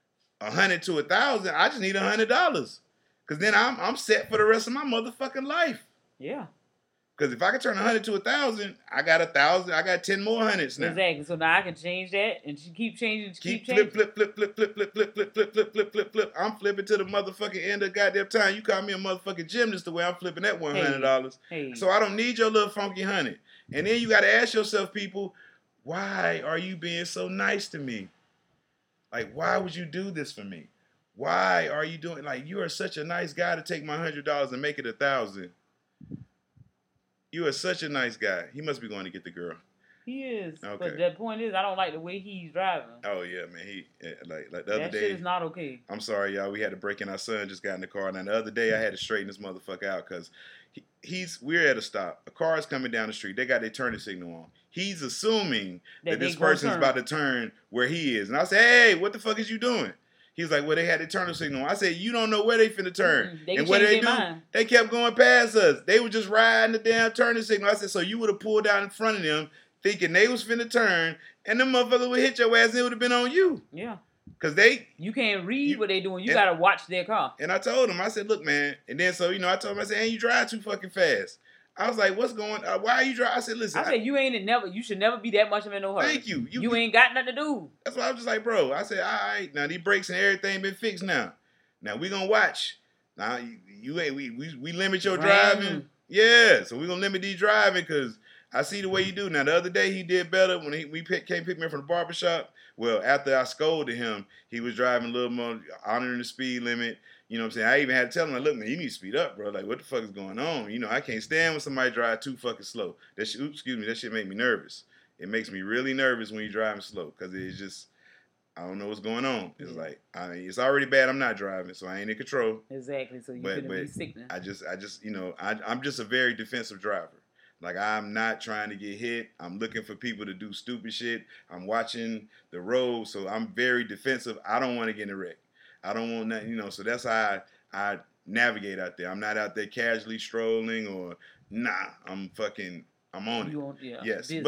a hundred to a thousand, I just need a hundred dollars. Cause then I'm I'm set for the rest of my motherfucking life. Yeah. Cause if I can turn a hundred to a thousand, I got a thousand. I got ten more hundreds now. Exactly. So now I can change that and she keep changing. Keep Keep, changing. flip, flip, flip, flip, flip, flip, flip, flip, flip, flip, flip, flip. I'm flipping to the motherfucking end of goddamn time. You call me a motherfucking gymnast the way I'm flipping that one hundred dollars. Hey. So I don't need your little funky hundred. And then you got to ask yourself, people, why are you being so nice to me? Like, why would you do this for me? Why are you doing, like, you are such a nice guy to take my one hundred dollars and make it a thousand. You are such a nice guy. He must be going to get the girl. He is. Okay. But the point is, I don't like the way he's driving. Oh, yeah, man. He, eh, like, like the other That day. shit is not okay. I'm sorry, y'all. We had to break in. Our son just got in the car. And the other day, I had to straighten this motherfucker out because he, he's we're at a stop. A car is coming down the street. They got their turning signal on. He's assuming that, That they this gonna person's turn. about to turn where he is. And I said, hey, what the fuck is you doing? He was like, well, they had their turning signal on. I said, you don't know where they finna turn. Mm-mm. They and can what change they do? their mind. They kept going past us. They were just riding the damn turning signal. I said, so you would have pulled out in front of them thinking they was finna turn, and them motherfuckers would hit your ass and it would have been on you. Yeah. Because they, You can't read You- what they doing. You and- gotta watch their car. and I told him, I said, look, man. And then so, you know, I told him, I said, hey, you drive too fucking fast. I was like, what's going on? Why are you driving? I said, listen, I said you ain't in never. You should never be that much of in no hurry. thank you. You, ain't got nothing to do. That's why I was just like, bro. I said, all right, now these brakes and everything been fixed now. Now we gonna watch. Now you, you ain't we, we we limit your Brand driving. new. Yeah, so we gonna limit these driving because I see the way you do. Now the other day he did better when he we pick, came pick me up from the barbershop. Well, after I scolded him, he was driving a little more, honoring the speed limit. You know what I'm saying? I even had to tell him, like, look, man, you need to speed up, bro. Like, what the fuck is going on? You know, I can't stand when somebody drive too fucking slow. That shit, oops, excuse me, that shit make me nervous. It makes me really nervous when you're driving slow because it's just, I don't know what's going on. It's Yeah. like, I mean, it's already bad I'm not driving, so I ain't in control. Exactly. So you But, gonna be but sick now. I just, I just, you know, I, I'm just a very defensive driver. Like, I'm not trying to get hit. I'm looking for people to do stupid shit. I'm watching the road, so I'm very defensive. I don't want to get in a wreck. I don't want nothing, you know, so that's how I, I navigate out there. I'm not out there casually strolling or, nah, I'm fucking, I'm on it. You on, yeah, Yes, business. but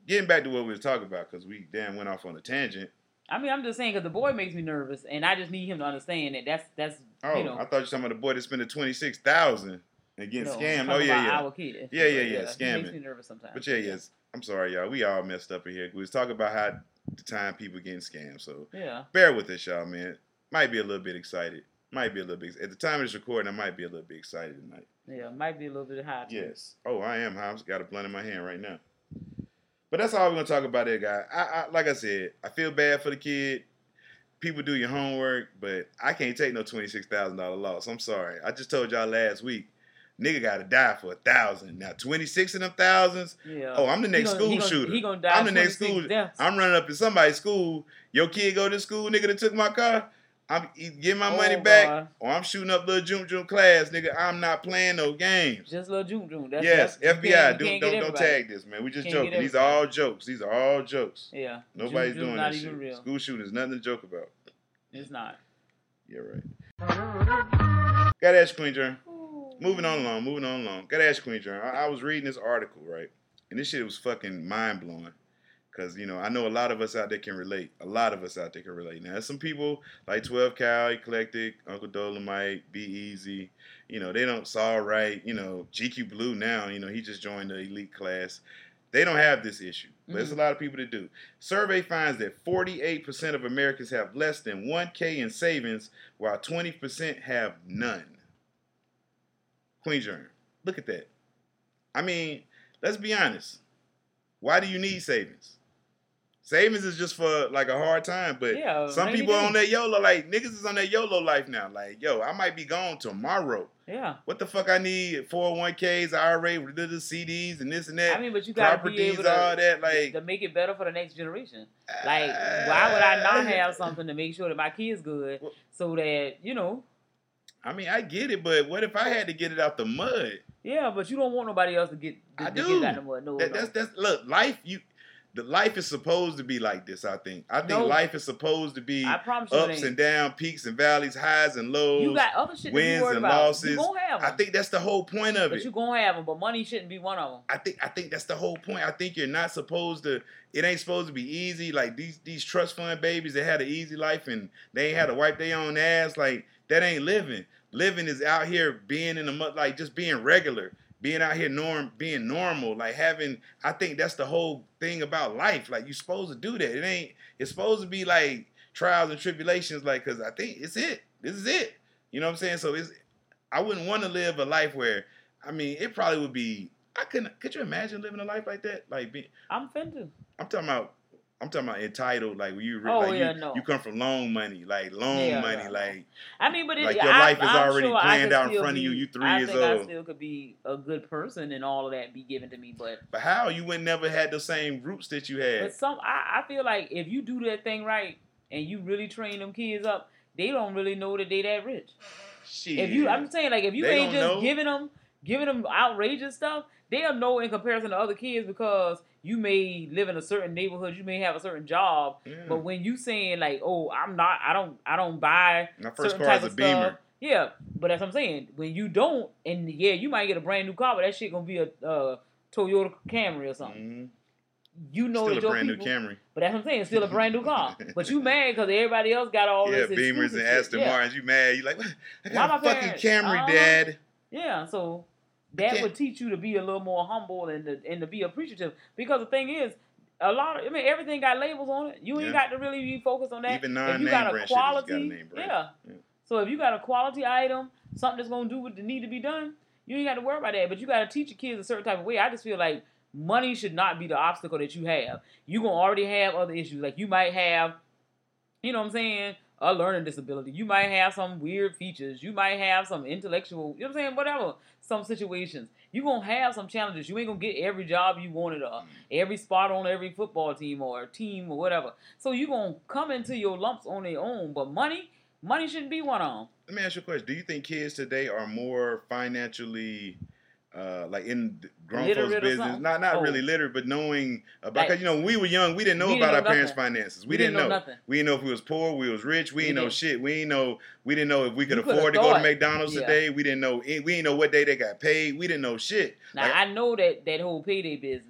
getting back to what we were talking about, because we damn went off on a tangent. I mean, I'm just saying because the boy makes me nervous, and I just need him to understand that that's that's Oh, you know. I thought you were talking about the boy that spent the twenty six thousand and getting No, I'm scammed. talking Oh yeah, about yeah. our kid. Yeah, yeah, yeah. Yeah, he Scamming. makes me nervous sometimes. But yeah, yes. I'm sorry, y'all. We all messed up in here. We was talking about how the time people getting scammed. So Yeah. bear with us, y'all, man. Might be a little bit excited. Might be a little bit at the time of this recording. I might be a little bit excited tonight. Yeah, might be a little bit high. too. Yes. Oh, I am. I've got a blunt in my hand right now. But that's all we're gonna talk about, that guy. I, I like I said, I feel bad for the kid. People do your homework, but I can't take no twenty six thousand dollar loss. I'm sorry. I just told y'all last week, nigga got to die for a thousand. Now twenty six of them thousands. Yeah. Oh, I'm the next He gonna- school he gonna- shooter. he gonna die I'm the next twenty-six school. deaths. I'm running up in somebody's school. Your kid go to school, nigga that took my car. I'm getting my Oh, money back, God. or I'm shooting up little June June class, nigga. I'm not playing no games. Just little June June. That's, Yes, that's, F B I, you don't can't don't get don't everybody. tag this, man. We just Can't get joking. These are all jokes. These are all jokes. Yeah. Nobody's June June doing not that even shit. real. School shooting is nothing to joke about. It's not. Yeah, right. Gotta ask Queen Jern. Moving on along, moving on along. Gotta ask Queen Jern. I, I was reading this article, right? And this shit was fucking mind blowing. Cause you know, I know a lot of us out there can relate. A lot of us out there can relate. Now, there's some people like twelve Cal, Eclectic, Uncle Dolomite, Be Easy. You know, they don't saw right. You know, G Q Blue now. You know, he just joined the elite class. They don't have this issue, but there's a lot of people that do. Survey finds that forty-eight percent of Americans have less than one K in savings, while twenty percent have none. Queen Jern, look at that. I mean, let's be honest. Why do you need savings? Savings is just for like a hard time, but Yeah, some rainy people day. on that YOLO, like niggas is on that YOLO life now. Like, yo, I might be gone tomorrow. Yeah. What the fuck I need? four oh one Ks, I R A, little C Ds, and this and that. I mean, but you gotta be properties, able to, all that. Like, to make it better for the next generation. Like, why would I not have something to make sure that my kid's good, so that you know? I mean, I get it, but what if I had to get it out the mud? Yeah, but you don't want nobody else to get. To, I to do. Get out the mud. No, That, no. that's that's look, life. You, the life is supposed to be like this. I think. I think No. life is supposed to be I promise you it ups ain't. and downs, peaks and valleys, highs and lows. You got other shit to be wins worried and about. losses. You gonna have I them. think that's the whole point of But it. you gonna have them, but money shouldn't be one of them. I think I think that's the whole point. I think you're not supposed to. It ain't supposed to be easy. Like these these trust fund babies that had an easy life and they ain't had to wipe their own ass. Like that ain't living. Living is out here being in the mud, like just being regular, being out here norm, being normal. Like having. I think that's the whole thing about life. Like you're supposed to do that. It ain't. It's supposed to be like trials and tribulations. Like because I think it's it. This is it. You know what I'm saying? So it's. I wouldn't want to live a life where. I mean, it probably would be. I couldn't. Could you imagine living a life like that? Like, be, I'm finna. I'm talking about. I'm talking about entitled. Like, when you, Oh, like yeah, you, no. you come from loan money, like loan Yeah, money, yeah, no. like. I mean, but it, Like, your I, life is I'm already sure I planned could out in still front of you. be- You three I years think I old. still could be a good person and all of that be given to me, but But how you would never had the same roots that you had? but some I, I feel like if you do that thing right and you really train them kids up, they don't really know that they that rich. Shit. If you, I'm saying like if you They ain't don't just know. giving them giving them outrageous stuff, they'll know in comparison to other kids because you may live in a certain neighborhood, you may have a certain job, Yeah. but when you saying like, oh, I'm not, I don't, I don't buy My first certain car type is a of Beamer. stuff. Yeah, but that's what I'm saying. When you don't, and yeah, you might get a brand new car, but that shit gonna be a uh, Toyota Camry or something. Mhm. You know Still that a your brand people, new Camry. but that's what I'm saying. It's still a brand new car, but you mad because everybody else got all Yeah, this Beamers exclusive and shit. Aston Yeah. Martins. You mad? You like? I Why got my a fucking parents- Camry, uh-huh. Dad. Yeah, so that can't- would teach you to be a little more humble and to, and to be appreciative. Because the thing is, a lot of I mean everything got labels on it. You ain't Yeah. got to really be focused on that. Even if non-name you got a brand shit has got a quality, name brand. yeah. Yeah. So if you got a quality item, something that's gonna do what need to be done, you ain't got to worry about that. But you got to teach your kids a certain type of way. I just feel like money should not be the obstacle that you have. You gonna already have other issues. Like you might have, you know what I'm saying, a learning disability. You might have some weird features. You might have some intellectual, you know what I'm saying, whatever, some situations. You're going to have some challenges. You ain't going to get every job you wanted or every spot on every football team or team or whatever. So you're going to come into your lumps on their own. But money, money shouldn't be one of them. Let me ask you a question. Do you think kids today are more financially, uh, like in the grown Literate folks' or business? something? Not not Oh. really literate, but knowing about. Like- Because you know, when we were young, we didn't know We about didn't know our parents' nothing. finances. We, We didn't didn't know. know nothing. We didn't know if we was poor, we was rich. We, We didn't know didn't. shit. We didn't know. We didn't know if we could You coulda afford to go to thought. McDonald's Yeah. today. We didn't know. We didn't know what day they got paid. We didn't know shit. Now, Like, I know that, that whole payday business.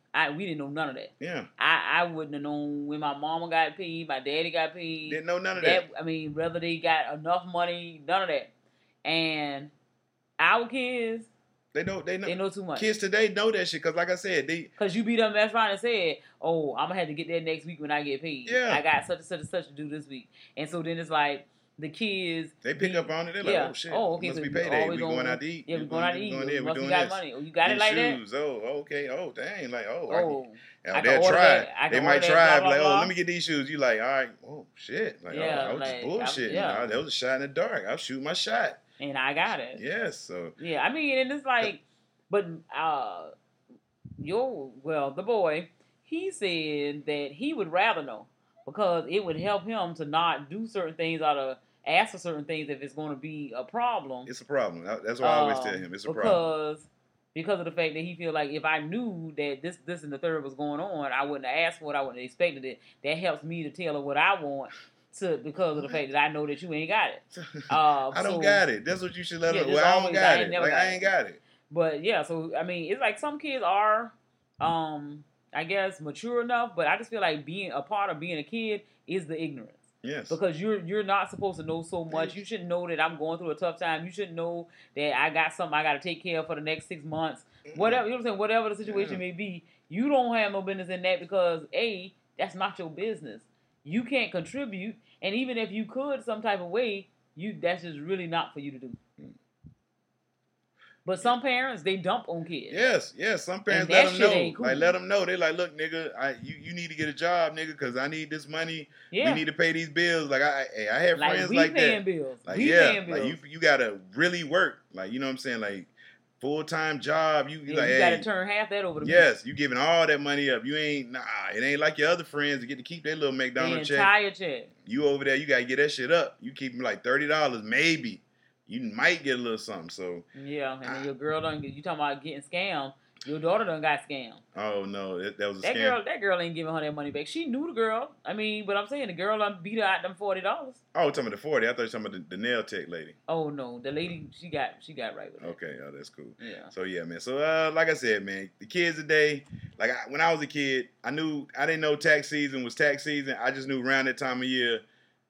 I we didn't know none of that. Yeah. I, I wouldn't have known when my mama got paid, my daddy got paid. Didn't know none of that. I mean, whether they got enough money, none of that. And our kids, They know they know, they know too much. Kids today know that shit because, like I said, they because you be done mess around and said, "Oh, I'm gonna have to get that next week when I get paid. Yeah. I got such and such and such to do this week." And so then it's like the kids they pick be, up on it. They're like, yeah. "Oh shit, oh okay, must so be you payday. always We going on- out to eat. Yeah, we going out to eat. Going We in, we must doing got this. money. Oh, you got These it like shoes. Oh, okay. Oh, dang. Like, oh, that. Oh, I, I can, can they'll order try. that. I They can might order that, try. blah, like, blah, oh, blah. let me get these shoes. You like, all right. Oh shit. Like, Yeah, oh, I was like, just I- bullshitting. yeah. Oh, that was a shot in the dark. I'll shoot my shot. And I got it. Yes. So Yeah, I mean, and it's like, but uh, your well, the boy, he said that he would rather know because it would help him to not do certain things or to ask for certain things if it's going to be a problem. it's a problem. That's why I always Um, tell him it's a because, problem. Because of the fact that he feel like if I knew that this, this, and the third was going on, I wouldn't have asked for it. I wouldn't have expected it. That helps me to tell her what I want. To because of the fact that I know that you ain't got it. Uh, I don't so- got it. That's what you should let Yeah, her. just Well, I don't always, got I ain't it. never Like got I it. ain't got it. But yeah, so I mean, it's like some kids are, um, I guess, mature enough. But I just feel like being a part of being a kid is the ignorance. Yes. Because you're you're not supposed to know so much. You shouldn't know that I'm going through a tough time. You shouldn't know that I got something I got to take care of for the next six months. Whatever you know what I'm saying. Whatever the situation Yeah. may be, you don't have no business in that because a that's not your business. You can't contribute, and even if you could some type of way, you that's just really not for you to do. But some parents they dump on kids. Yes, yes. Some parents And let that them shit know. ain't cool. Like let them know. They like, look, nigga, I you, you need to get a job, nigga, because I need this money. Yeah. We need to pay these bills. Like I, I, I have Like friends we like paying that. bills. Like we yeah, paying bills. like you you gotta really work. Like you know what I'm saying. Like full time job. You yeah, like you hey, gotta turn half that over to me. yes, you giving all that money up. You ain't nah. It ain't like your other friends that get to keep their little The McDonald's check. entire check. You over there, you gotta get that shit up. You keep them like thirty dollars, maybe. You might get a little something. So Yeah, and Ah. then your girl done get you talking about getting scammed. Your daughter done got scammed. oh no, that, that was a That scam. girl, that girl ain't giving her that money back. She knew the girl. I mean, but I'm saying the girl done beat her out them forty dollars. Oh, talking about the forty. I thought you were talking about the, the nail tech lady. Oh no, the lady she got she got right with it. Okay, oh that's cool. Yeah. So yeah, man. So uh, like I said, man, the kids today, like I, when I was a kid, I knew I didn't know tax season was tax season. I just knew around that time of year,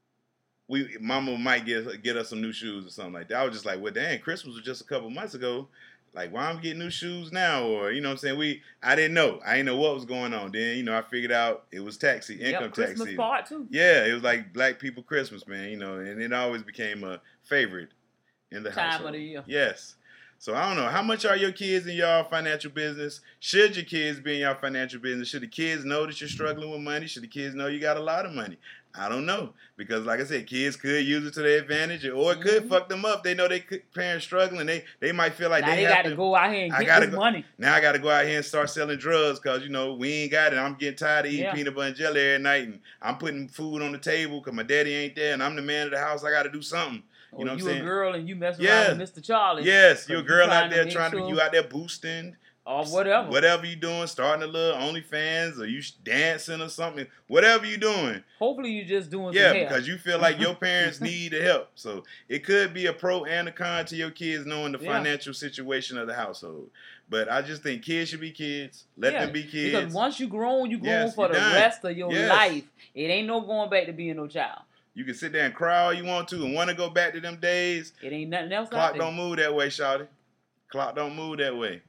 we mama might get get us some new shoes or something like that. I was just like, well, dang, Christmas was just a couple months ago. Like, why I'm getting new shoes now? Or you know what I'm saying? We I didn't know. I didn't know what was going on. Then you know I figured out it was tax season, income Yep, tax Christmas season. part too. Yeah, it was like Black people Christmas, man. You know, and it always became a favorite in the Time household. of the year. Yes. So I don't know. How much are your kids in your financial business? Should your kids be in your financial business? Should the kids know that you're struggling with money? Should the kids know you got a lot of money? I don't know. Because like I said, kids could use it to their advantage or it could Mhm. fuck them up. They know they could, parents struggling. They they might feel like Now they, they have got to go out here and I get gotta this go- money. Now I got to go out here and start selling drugs because, you know, we ain't got it. I'm getting tired of eating Yeah. peanut butter and jelly every night. And I'm putting food on the table because my daddy ain't there and I'm the man of the house. I got to do something. You Or know what you I'm saying? a girl and you mess around Yeah. with Mister Charlie. Yes, 'cause you're a you girl trying out there make trying to, sure- you out there boosting. or whatever. Whatever you doing, starting a little OnlyFans or you dancing or something. Whatever you doing. Hopefully you just doing Yeah, some hair. because you feel like your parents need the help. So it could be a pro and a con to your kids knowing the Yeah. financial situation of the household. But I just think kids should be kids. Let Yeah, them be kids. Because once you grown, you grown Yes, for you the done. rest of your Yes. life. It ain't no going back to being no child. You can sit there and cry all you want to and want to go back to them days. It ain't nothing else Clock out there. don't move that way, shawty. Clock don't move that way.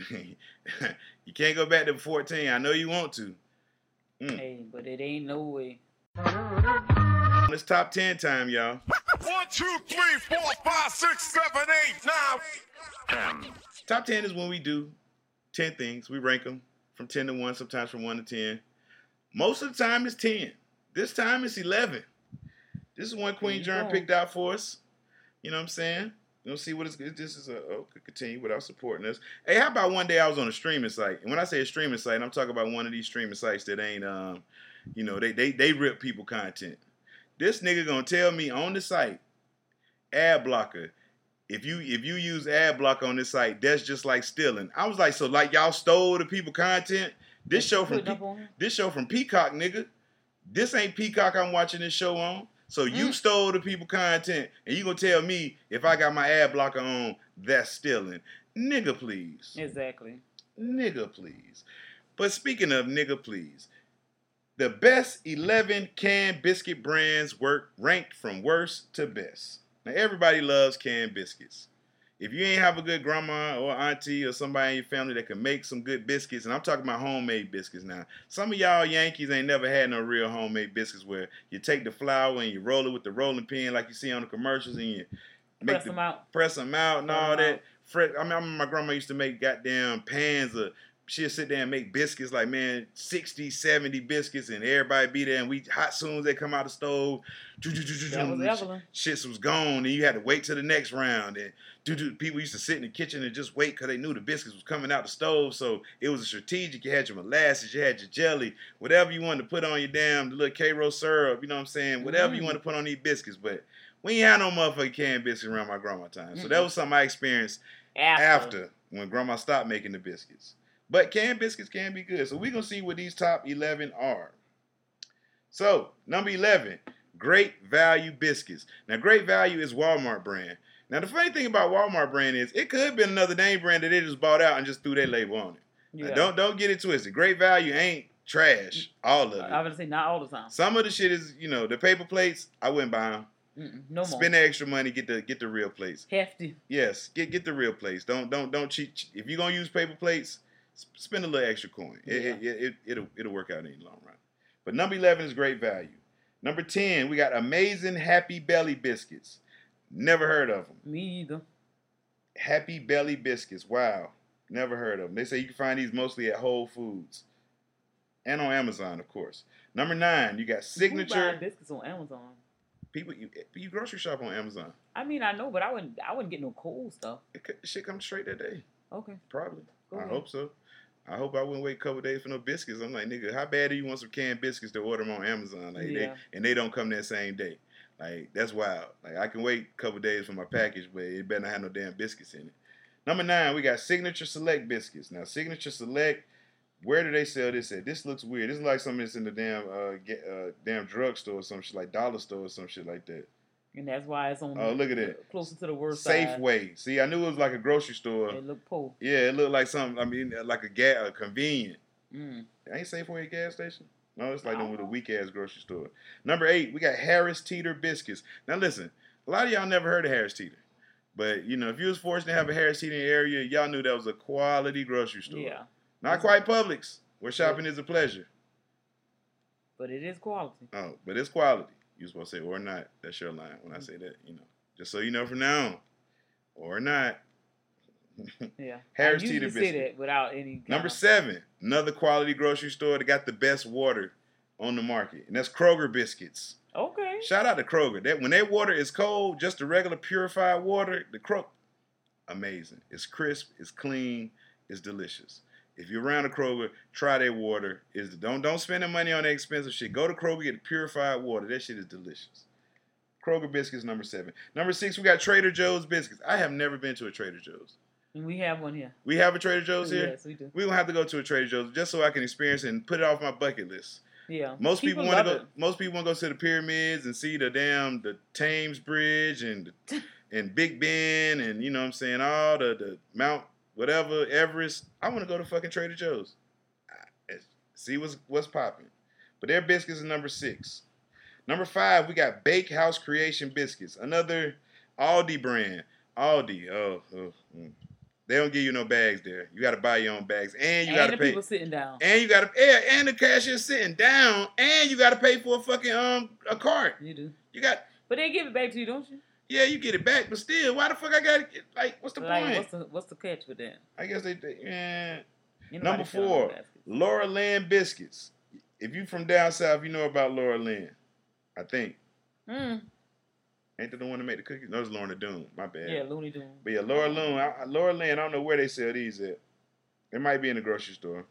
You can't go back to fourteen. I know you want to. Mm. Hey, but it ain't no way. It's top ten time, y'all. One, two, three, four, five, six, seven, eight, nine, ten. Top ten is when we do ten things. We rank them from ten to one, sometimes from one to ten. Most of the time it's ten. This time it's eleven. This is one Queen There you Germ go. picked out for us. You know what I'm saying? We'll see what it's this is a oh, could continue without supporting us. Hey, how about one day I was on a streaming site? And when I say a streaming site, I'm talking about one of these streaming sites that ain't um, you know, they they they rip people content. This nigga gonna tell me on the site, ad blocker. If you if you use ad blocker on this site, that's just like stealing. I was like, so like y'all stole the people content. This show from Putting up Pe- on him? this show from Peacock, nigga. This ain't Peacock I'm watching this show on. So you Mm. stole the people content, and you gonna tell me if I got my ad blocker on, that's stealing. Nigga, please. Exactly. Nigga, please. But speaking of nigga, please. The best eleven canned biscuit brands work ranked from worst to best. Now, everybody loves canned biscuits. If you ain't have a good grandma or auntie or somebody in your family that can make some good biscuits, and I'm talking about homemade biscuits now. Some of y'all Yankees ain't never had no real homemade biscuits where you take the flour and you roll it with the rolling pin like you see on the commercials and you make Press the, them out. Press them out and Press all them that. out. Fresh, I remember my grandma used to make goddamn pans of, she'll sit there and make biscuits like, man, sixty, seventy biscuits, and everybody be there, and we, hot soon as they come out the stove, That was Evelyn. shits was gone, and you had to wait till the next round, and people used to sit in the kitchen and just wait because they knew the biscuits was coming out the stove, so it was a strategic. You had your molasses, you had your jelly, whatever you wanted to put on your damn, the little Cairo syrup, you know what I'm saying, whatever Mm. you want to put on these biscuits, but we ain't had no motherfucking canned biscuits around my grandma time, so that was something I experienced After. after when grandma stopped making the biscuits. But canned biscuits can be good. So we're going to see what these top eleven are. So, number eleven, Great Value Biscuits. Now, Great Value is Walmart brand. Now, the funny thing about Walmart brand is it could have been another name brand that they just bought out and just threw their label on it. Yeah. Now, don't, don't get it twisted. Great Value ain't trash, all of it. I would say not all the time. Some of the shit is, you know, the paper plates, I wouldn't buy them. Mm-mm, no more. Spend the extra money, get the get the real plates. Hefty. Yes, get get the real plates. Don't don't don't cheat. If you're gonna use paper plates, spend a little extra coin. It, Yeah. it, it, it, it'll, it'll work out in the long run. But number eleven is Great Value. Number ten, we got Amazing Happy Belly Biscuits. Never heard of them. Me either. Happy Belly Biscuits. Wow. Never heard of them. They say you can find these mostly at Whole Foods. And on Amazon, of course. Number nine, you got Who Signature. buy biscuits on Amazon? People, you, you grocery shop on Amazon. I mean, I know, but I wouldn't. I wouldn't get no cold stuff. It could, shit comes straight that day. Okay. Probably. Go I ahead. hope so. I hope I wouldn't wait a couple days for no biscuits. I'm like, nigga, how bad do you want some canned biscuits to order them on Amazon? Like, Yeah. they, and they don't come that same day. Like, that's wild. Like, I can wait a couple days for my package, but it better not have no damn biscuits in it. Number nine, we got Signature Select biscuits. Now, Signature Select, where do they sell this at? This looks weird. This is like something that's in the damn uh, get, uh damn drugstore or some shit, like dollar store or some shit like that. And that's why it's on. Oh, the, look at that. Closer to the worst side. Safeway. See, I knew it was like a grocery store. It looked poor. Yeah, it looked like something. I mean, like a gas, a convenient. Mm. Ain't Safeway a gas station? No, it's like I them don't with a know. weak ass grocery store. Number eight, we got Harris Teeter biscuits. Now listen, a lot of y'all never heard of Harris Teeter, but you know if you was fortunate to have a Harris Teeter in your area, y'all knew that was a quality grocery store. Yeah. Not quite Publix, where shopping is a pleasure. But it is quality. Oh, but it's quality. You supposed to say or not. That's your line when I say that. You know, just so you know from now on, or not. Yeah. Harris I usually Teeter say biscuit. that without any. kind Number of- seven, another quality grocery store that got the best water on the market, and that's Kroger biscuits. Okay. Shout out to Kroger. That when their water is cold, just the regular purified water, the Kroger, amazing. It's crisp, it's clean, it's delicious. If you're around a Kroger, try their water. Is don't don't spend the money on that expensive shit. Go to Kroger, get purified water. That shit is delicious. Kroger biscuits, number seven. Number six, we got Trader Joe's biscuits. I have never been to a Trader Joe's. And we have one here. We have a Trader Joe's here? Yes, we do. We're gonna have to go to a Trader Joe's just so I can experience it and put it off my bucket list. Yeah. Most people, want love to go. it. Most people want to go to the pyramids and see the damn the Thames Bridge and the, and Big Ben and you know what I'm saying all the the Mount whatever Everest. I want to go to fucking Trader Joe's. I- See what's what's popping. But their biscuits are number six. Number five, we got Bakehouse Creation biscuits, another Aldi brand. Aldi, oh, oh mm. They don't give you no bags there. You got to buy your own bags, and you And got to the pay. people sitting down. And you gotta, yeah, and the cashier's sitting down, and you gotta pay for a fucking um a cart. You do. You got, But they give it back to you, don't you? yeah, you get it back, but still, why the fuck I gotta get, like, what's the Like, point? what's the what's the catch with that? I guess they, they yeah. Ain't nobody Number selling four, no baskets. Laura Lynn biscuits. If you from down south, you know about Laura Lynn. I think Mm. ain't that the one that made the cookies? No, it's Lorna Doone. My bad. Yeah, Looney Doon. But yeah, Laura Lynn, I, I- Laura Lynn. I don't know where they sell these at. They might be in the grocery store.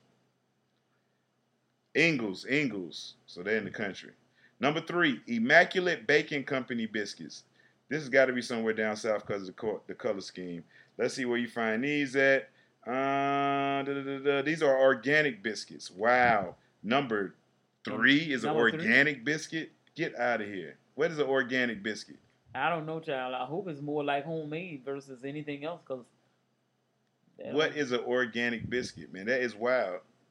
Ingles, Ingles. So they're in the country. Number three, Immaculate Baking Company biscuits. This has got to be somewhere down south because of the, co- the color scheme. Let's see where you find these at. Uh, da, da, da, da. These are organic biscuits. Wow. Number three is an Number three? organic biscuit. Get out of here. What is an organic biscuit? I don't know, child. I hope it's more like homemade versus anything else. Cause What is an organic biscuit, man? That is wild.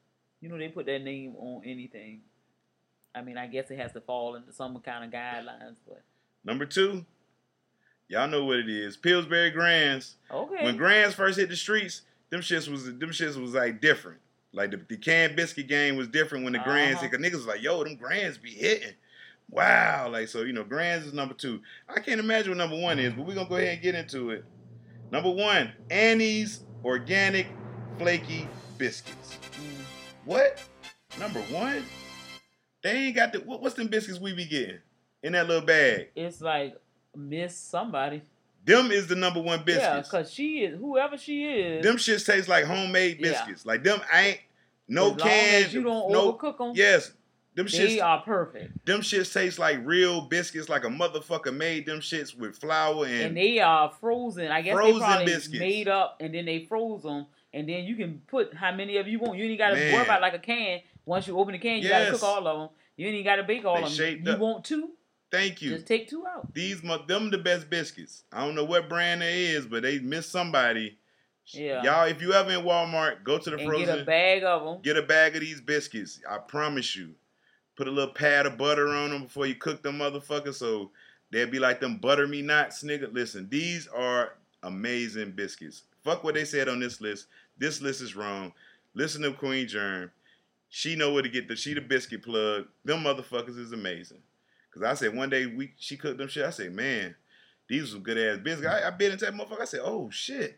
you know, they put that name on anything. I mean, I guess it has to fall into some kind of guidelines, but. Number two, y'all know what it is. Pillsbury Grands. Okay. When Grands first hit the streets, them shits was them shits was like different. Like the, the canned biscuit game was different when the uh-huh. Grands hit. Cause niggas was like, yo, them Grands be hitting. Wow. Like, so, you know, Grands is number two. I can't imagine what number one is, but we're going to go ahead and get into it. Number one, Annie's Organic Flaky Biscuits. Mm. What? Number one? They ain't got the, what, what's them biscuits we be getting in that little bag? It's like Miss somebody. Them is the number one biscuits. Yeah, because she is, whoever she is. Them shits taste like homemade biscuits. Yeah. Like them ain't, no as can. Long as you don't no, overcook them. Yes. Them they shits, are perfect. Them shits taste like real biscuits, like a motherfucker made them shits with flour and... And they are frozen. I guess frozen they probably biscuits. Made up and then they froze them. And then you can put how many of you want. You ain't got to worry about like a can. Once you open the can, you yes. got to cook all of them. You ain't got to bake all they of them. You up. want two? Thank you. Just take two out. These, them the best biscuits. I don't know what brand they is, but they miss somebody. Yeah. Y'all, if you ever in Walmart, go to the and frozen. get a bag of them. Get a bag of these biscuits. I promise you. Put a little pad of butter on them before you cook them motherfuckers so they'll be like them butter me nots, nigga. Listen, these are amazing biscuits. Fuck what they said on this list. This list is wrong. Listen to Queen Germ. She know where to get the, she the biscuit plug. Them motherfuckers is amazing. Because I said one day we she cooked them shit. I said, man, these are some good ass biscuits. I, I bit into that motherfucker. I said, oh shit.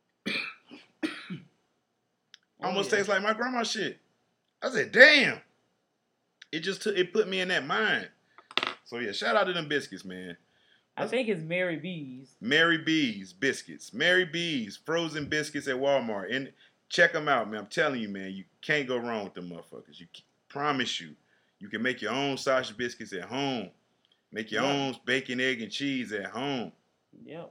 oh, Almost yeah. tastes like my grandma's shit. I said, damn. It just took, it put me in that mind. So yeah, shout out to them biscuits, man. That's, I think it's Mary B's. Mary B's biscuits. Mary B's frozen biscuits at Walmart. And check them out, man. I'm telling you, man, you can't go wrong with them motherfuckers. You promise you. You can make your own sausage biscuits at home. Make your yep. own bacon, egg, and cheese at home. Yep.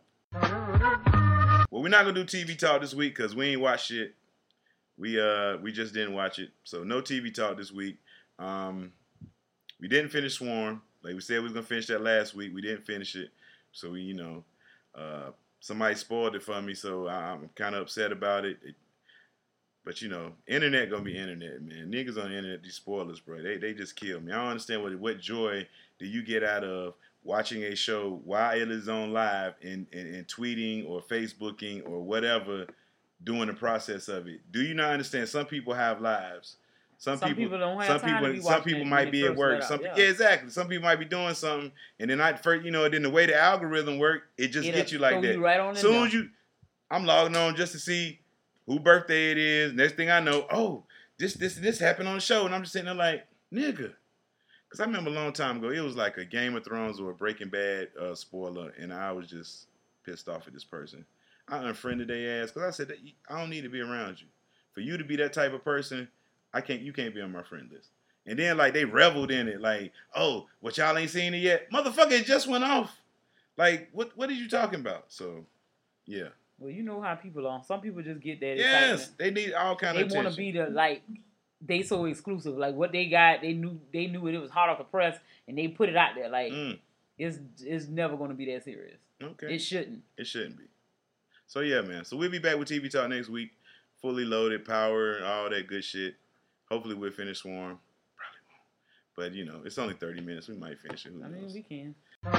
Well, we're not gonna do T V talk this week because we ain't watch shit. We uh we just didn't watch it. So no T V talk this week. Um, we didn't finish Swarm. Like we said we was going to finish that last week. We didn't finish it. So, we, you know, uh, somebody spoiled it for me, so I'm kind of upset about it. it. But, you know, internet going to be internet, man. Niggas on the internet, these spoilers, bro. They they just kill me. I don't understand what what joy do you get out of watching a show while it is on live and, and, and tweeting or Facebooking or whatever, doing the process of it. Do you not understand? Some people have lives. Some, some people, people don't have some time people, to be some people might be at work. Some, yeah. yeah, exactly. Some people might be doing something, and then I first, you know, then the way the algorithm work, it just It'll gets you like that. You right on soon as you, I'm logging on just to see who birthday it is. Next thing I know, oh, this, this, this happened on the show, and I'm just sitting there like, nigga, because I remember a long time ago, it was like a Game of Thrones or a Breaking Bad uh, spoiler, and I was just pissed off at this person. I unfriended their ass because I said, I don't need to be around you. For you to be that type of person. I can't. You can't be on my friend list. And then like they reveled in it, like, oh, what y'all ain't seen it yet, motherfucker, it just went off. Like, what? What are you talking about? So, yeah. Well, you know how people are. Some people just get that. Yes, excitement. they need all kind they of. They want to be the like. They so exclusive. Like what they got, they knew. They knew it. It was hot off the press, and they put it out there. Like mm. it's it's never going to be that serious. Okay. It shouldn't. It shouldn't be. So yeah, man. So we'll be back with T V Talk next week, fully loaded, power, all that good shit. Hopefully we'll finish Swarm. Probably won't. But, you know, it's only thirty minutes. We might finish it. Who I knows? mean, we can.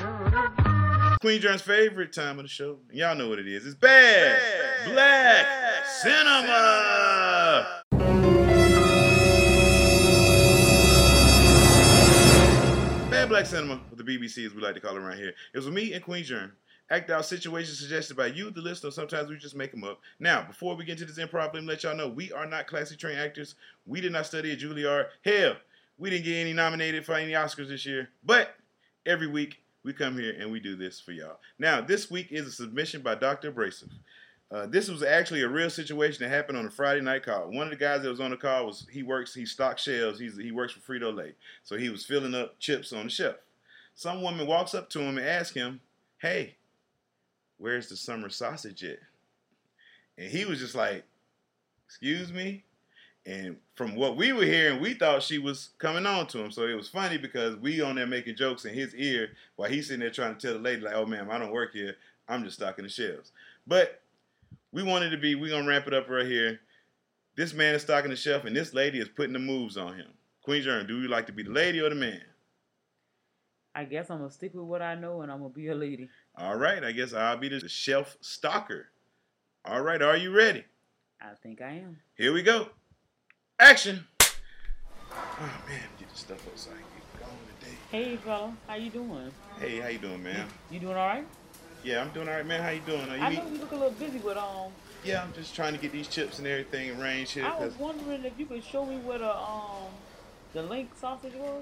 Queen Germ's favorite time of the show. Y'all know what it is. It's Bad, Bad Black Bad Cinema. Cinema. Bad Black Cinema, with the B B C as we like to call it around here. It was with me and Queen Germ. Act out situations suggested by you, the listener. Sometimes we just make them up. Now, before we get into this improv, let me let y'all know we are not classically trained actors. We did not study at Juilliard. Hell, we didn't get any nominated for any Oscars this year. But every week we come here and we do this for y'all. Now, this week is a submission by Doctor Abrasive. Uh, this was actually a real situation that happened on a Friday night call. One of the guys that was on the call was he works, he stocks shelves. He's, he works for Frito-Lay, so he was filling up chips on the shelf. Some woman walks up to him and asks him, "Hey, where's the summer sausage at?" And he was just like, "Excuse me?" And from what we were hearing, we thought she was coming on to him. So it was funny because we on there making jokes in his ear while he's sitting there trying to tell the lady, like, "Oh, ma'am, I don't work here. I'm just stocking the shelves." But we wanted to be, we're going to ramp it up right here. This man is stocking the shelf, and this lady is putting the moves on him. Queen Germ, do you like to be the lady or the man? I guess I'm going to stick with what I know, and I'm going to be a lady. All right, I guess I'll be the shelf stalker. All right, are you ready? I think I am. Here we go. Action. Oh, man, get the stuff outside. Get going today. Hey, fella. How you doing? Hey, how you doing, man? You doing all right? Yeah, I'm doing all right, man. How you doing? Are you I know eat? you look a little busy, but um. Yeah, I'm just trying to get these chips and everything arranged here. I was wondering if you could show me where the um the link sausage was.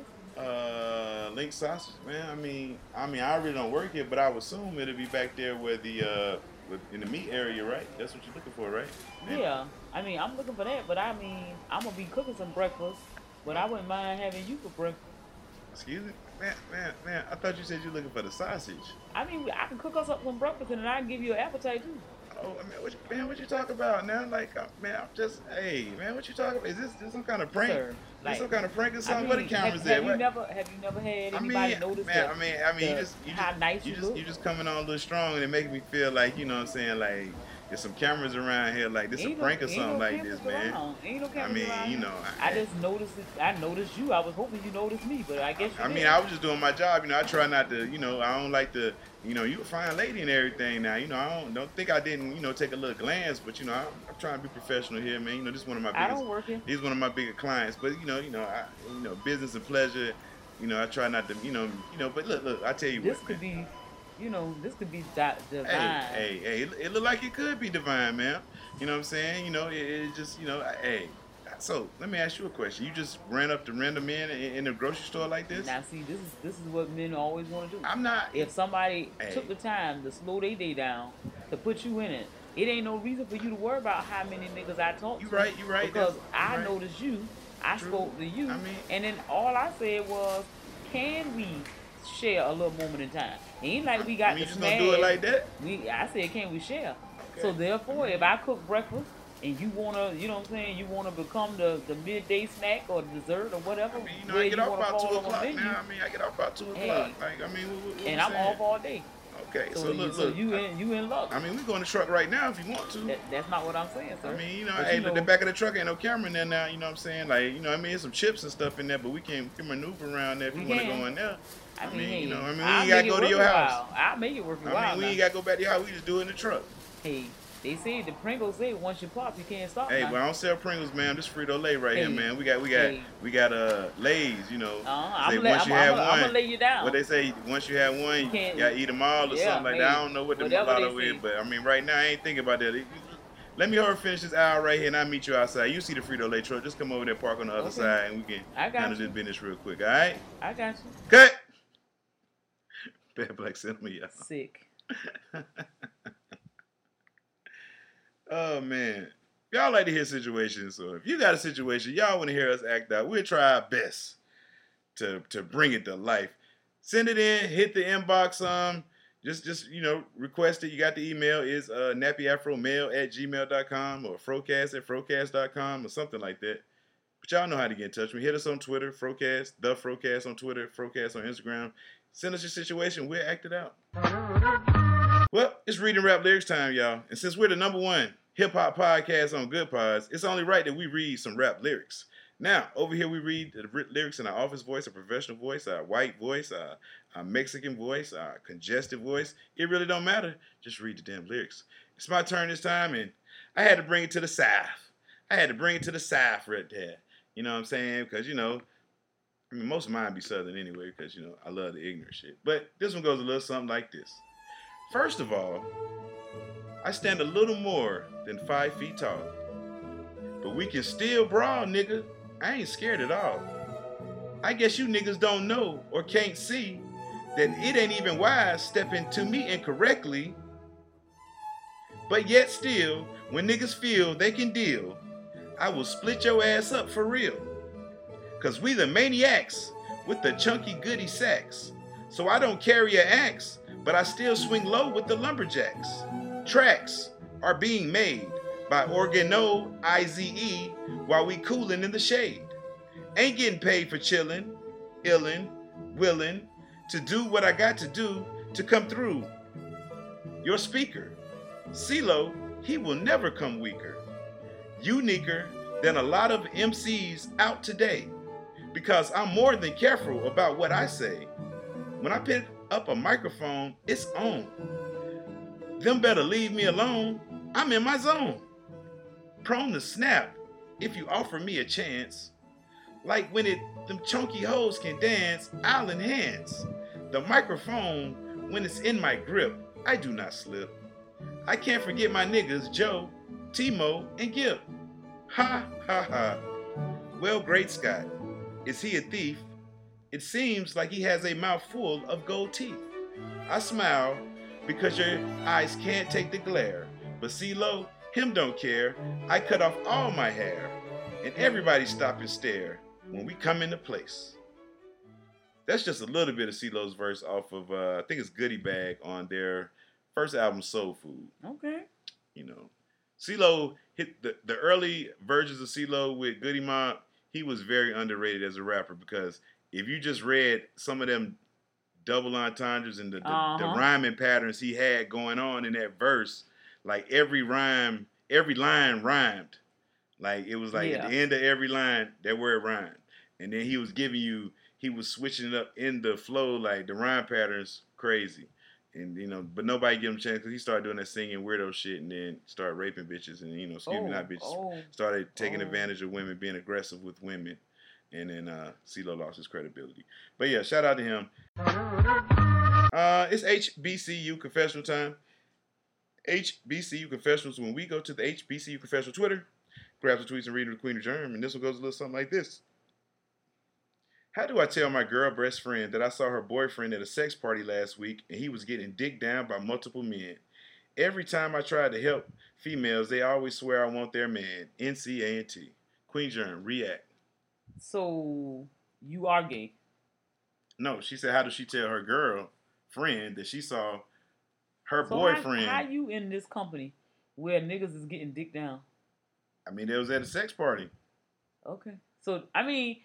Uh, link sausage, man. I mean, I mean, I really don't work here, but I would assume it'll be back there where the uh, with, in the meat area, right? That's what you're looking for, right? Man. Yeah, I mean, I'm looking for that, but I mean, I'm gonna be cooking some breakfast, but I wouldn't mind having you for breakfast. Excuse me, man, man, man. I thought you said you're looking for the sausage. I mean, I can cook us up some breakfast and then I can give you an appetite too. Oh, I mean, what you, man, what you talking about now? Like, uh, man, I'm just, hey, man, what you talking about? Is this, this some kind of prank? Sir, Is like, this some kind of prank or something? I mean, Where the cameras have, at? have you What? never, have you never had I anybody mean, notice man, that? I mean, I mean, the, you just, you how just, nice you, you just, look? you just coming on a little strong, and it making me feel like, you know what I'm saying, like, there's some cameras around here, like this a Ain't prank no, or something no like this, man. Around. Ain't no I cameras mean, around you here. know, I, I, just noticed it. I noticed you. I was hoping you noticed me, but I guess you I did. mean, I was just doing my job. You know, I try not to, you know, I don't like to, you know, you a fine lady and everything now. You know, I don't don't think I didn't, you know, take a little glance, but you know, I, I'm trying to be professional here, man. You know, this is one of my biggest. I don't work here. He's one of my bigger clients, but you know, you know, I, you know, business and pleasure. You know, I try not to, you know, you know, but look, look, I tell you This what, could man. be, you know, this could be di- divine. Hey, hey, hey, it, it look like it could be divine, man. You know what I'm saying? You know, it, it just, you know, I, hey. So let me ask you a question. You just ran up to random men in, in a grocery store like this? Now, see, this is this is what men always want to do. I'm not. If somebody Hey. took the time to slow their day down to put you in it, it ain't no reason for you to worry about how many niggas I talk You to. right, you right. Because That's- I you right. noticed you, I True. spoke to you, I mean- and then all I said was, can we share a little moment in time? It ain't like we got I mean, you to just smash. gonna do it like that? We, I said, can we share? Okay. So therefore, if I cook breakfast and you wanna, you know what I'm saying, you wanna become the, the midday snack or dessert or whatever, I mean, you know, where I get you off wanna about fall two on the o'clock menu, now. I mean, I get off about two o'clock. Hey. Like, I mean, what, what, what and I'm I'm saying? off all day. Okay, so, So, look, you, so look. you I, in you in luck. I mean, we go in the truck right now if you want to. That, that's not what I'm saying, sir. I mean, you know, But hey, you look, know- the back of the truck ain't no camera in there now. You know what I'm saying? Like, you know, I mean, there's some chips and stuff in there, but we can, we can maneuver around there if We you want to can. go in there. I mean, mean, hey, you know, I mean, we I'll ain't gotta make it go to worth your your house. while. I'll make it worth your I while mean, we now. ain't got to go back to your house. We just do it in the truck. Hey, they say the Pringles say once you pop, you can't stop. Hey, now. but I don't sell Pringles, man. This Frito Lay right here, Hey. man. We got, we got, Hey. we got uh Lays. You know, Uh-huh. say I'm gonna once you lay, have I'm, I'm, one, I'm gonna lay you down. what they say, once you have one, you, can't- gotta eat them all or Yeah, something like hey, that. I don't know what the whatever mulatto they say. is, but I mean, right now I ain't thinking about that. Let me hurry finish this hour right here, and I'll meet you outside. You see the Frito Lay truck? Just come over there, park on the other Okay. side, and we can I got handle you. this business real quick. All right? I got you. Cut. Bad Black Cinema, y'all. Sick. Oh man, y'all like to hear situations. So if you got a situation y'all want to hear us act out, we'll try our best to to bring it to life. Send it in, hit the inbox. Um, just just you know, request it. You got the email is uh, nappyafromail at gmail dot com or frocast at frocast dot com or something like that. But y'all know how to get in touch with me. Hit us on Twitter, Frocast, the Frocast on Twitter, Frocast on Instagram. Send us your situation. We'll act it out. Well, it's reading rap lyrics time, y'all. And since we're the number one hip-hop podcast on Good Pods, it's only right that we read some rap lyrics. Now, over here we read the r- lyrics in our office voice, our professional voice, our white voice, our, our Mexican voice, our congested voice. It really don't matter. Just read the damn lyrics. It's my turn this time, and I had to bring it to the South. I had to bring it to the South right there. You know what I'm saying? Because, you know, I mean, most of mine be Southern anyway because, you know, I love the ignorant shit. But this one goes a little something like this. First of all, I stand a little more than five feet tall. But we can still brawl, nigga. I ain't scared at all. I guess you niggas don't know or can't see that it ain't even wise stepping to me incorrectly. But yet still, when niggas feel they can deal, I will split your ass up for real. Cause we the maniacs with the chunky goody sacks. So I don't carry an axe, but I still swing low with the lumberjacks. Tracks are being made by Organo I Z E while we coolin' in the shade. Ain't getting paid for chillin', illin', willin' to do what I got to do to come through. Your speaker, CeeLo, he will never come weaker. Uniquer than a lot of M Cs out today because I'm more than careful about what I say. When I pick up a microphone, it's on. Them better leave me alone. I'm in my zone. Prone to snap if you offer me a chance. Like when it them chunky hoes can dance, I'll enhance. The microphone, when it's in my grip, I do not slip. I can't forget my niggas, Joe, Timo, and Gip. Ha, ha, ha. Well, great Scott, is he a thief? It seems like he has a mouth full of gold teeth. I smile because your eyes can't take the glare. But CeeLo, him don't care. I cut off all my hair. And everybody stop and stare when we come into place. That's just a little bit of CeeLo's verse off of, uh, I think it's Goodie Bag on their first album, Soul Food. Okay. You know, CeeLo hit the, the early versions of CeeLo with Goodie Mob. He was very underrated as a rapper because if you just read some of them double entendres and the, the, uh-huh. the rhyming patterns he had going on in that verse, like every rhyme, every line rhymed. Like it was like yeah. at the end of every line, that word rhymed. And then he was giving you, he was switching it up in the flow, like the rhyme patterns, crazy. And, you know, but nobody gave him a chance because he started doing that singing weirdo shit and then started raping bitches and, you know, excuse oh, me, not bitches, oh, started taking oh. advantage of women, being aggressive with women. And then uh, CeeLo lost his credibility. But yeah, shout out to him. Uh, it's H B C U Confessional time. H B C U Confessionals. When we go to the H B C U Confessional Twitter, grab some tweets and read the Queen of Germ, and this one goes a little something like this. How do I tell my girl best friend that I saw her boyfriend at a sex party last week and he was getting dicked down by multiple men? Every time I try to help females, they always swear I want their man. N C A N T. Queen Germ, react. So, you are gay? No, she said, how does she tell her girl friend that she saw her so boyfriend? How, how you in this company where niggas is getting dick down? I mean, they was at a sex party. Okay. So, I mean,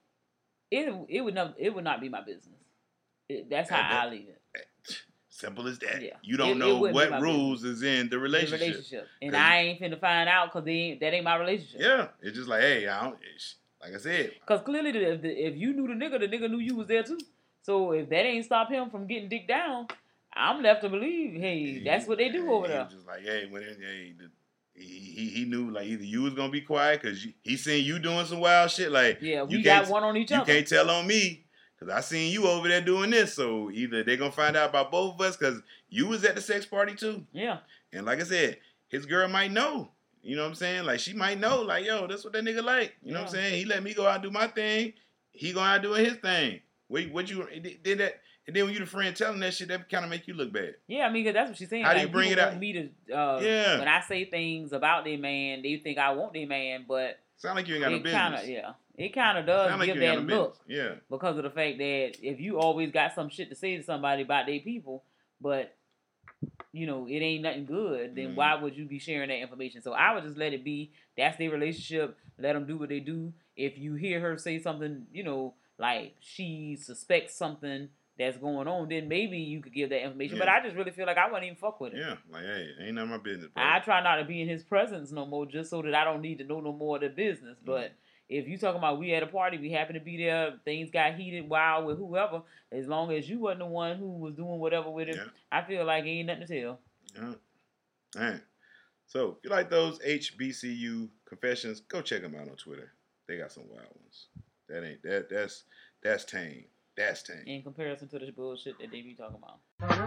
it it would not it would not be my business. It, that's how that, I leave it. Simple as that. Yeah. You don't it, know it what rules business. is in the relationship. The relationship. And I ain't finna find out because that ain't my relationship. Yeah. It's just like, hey, I don't... Like I said. Because clearly, if, the, if you knew the nigga, the nigga knew you was there too. So if that ain't stop him from getting dick down, I'm left to believe, hey, that's what they do over there. Just like, hey, when it, hey, the, he, he he knew like either you was gonna be quiet because he seen you doing some wild shit. Like, yeah, we you got one on each you other. You can't tell on me because I seen you over there doing this. So either they gonna find out about both of us because you was at the sex party too. Yeah. And like I said, his girl might know. You know what I'm saying? Like, she might know, like, yo, that's what that nigga like. You know yeah. what I'm saying? He let me go out and do my thing. He going out doing his thing. What, what you did that? And then when you the friend telling that shit, that kind of make you look bad. Yeah, I mean, cause that's what she's saying. How like, do you bring it out? Me to, uh, yeah. When I say things about their man, they think I want their man, but sound like you ain't got no business. Kinda, yeah, it kind of does like give that no look. Yeah. Because of the fact that if you always got some shit to say to somebody about their people, but you know, it ain't nothing good, then mm. why would you be sharing that information? So I would just let it be. That's their relationship. Let them do what they do. If you hear her say something, you know, like she suspects something that's going on, then maybe you could give that information. Yeah. But I just really feel like I wouldn't even fuck with it. Yeah, like, hey, ain't none of my business, bro. I try not to be in his presence no more just so that I don't need to know no more of the business. Mm. But if you talking about we at a party, we happen to be there, things got heated, wild with whoever, as long as you wasn't the one who was doing whatever with it, yeah. I feel like ain't nothing to tell. Yeah. All right. So, if you like those H B C U confessions, go check them out on Twitter. They got some wild ones. That ain't, that, that's, that's tame. That's tame. In comparison to the bullshit that they be talking about.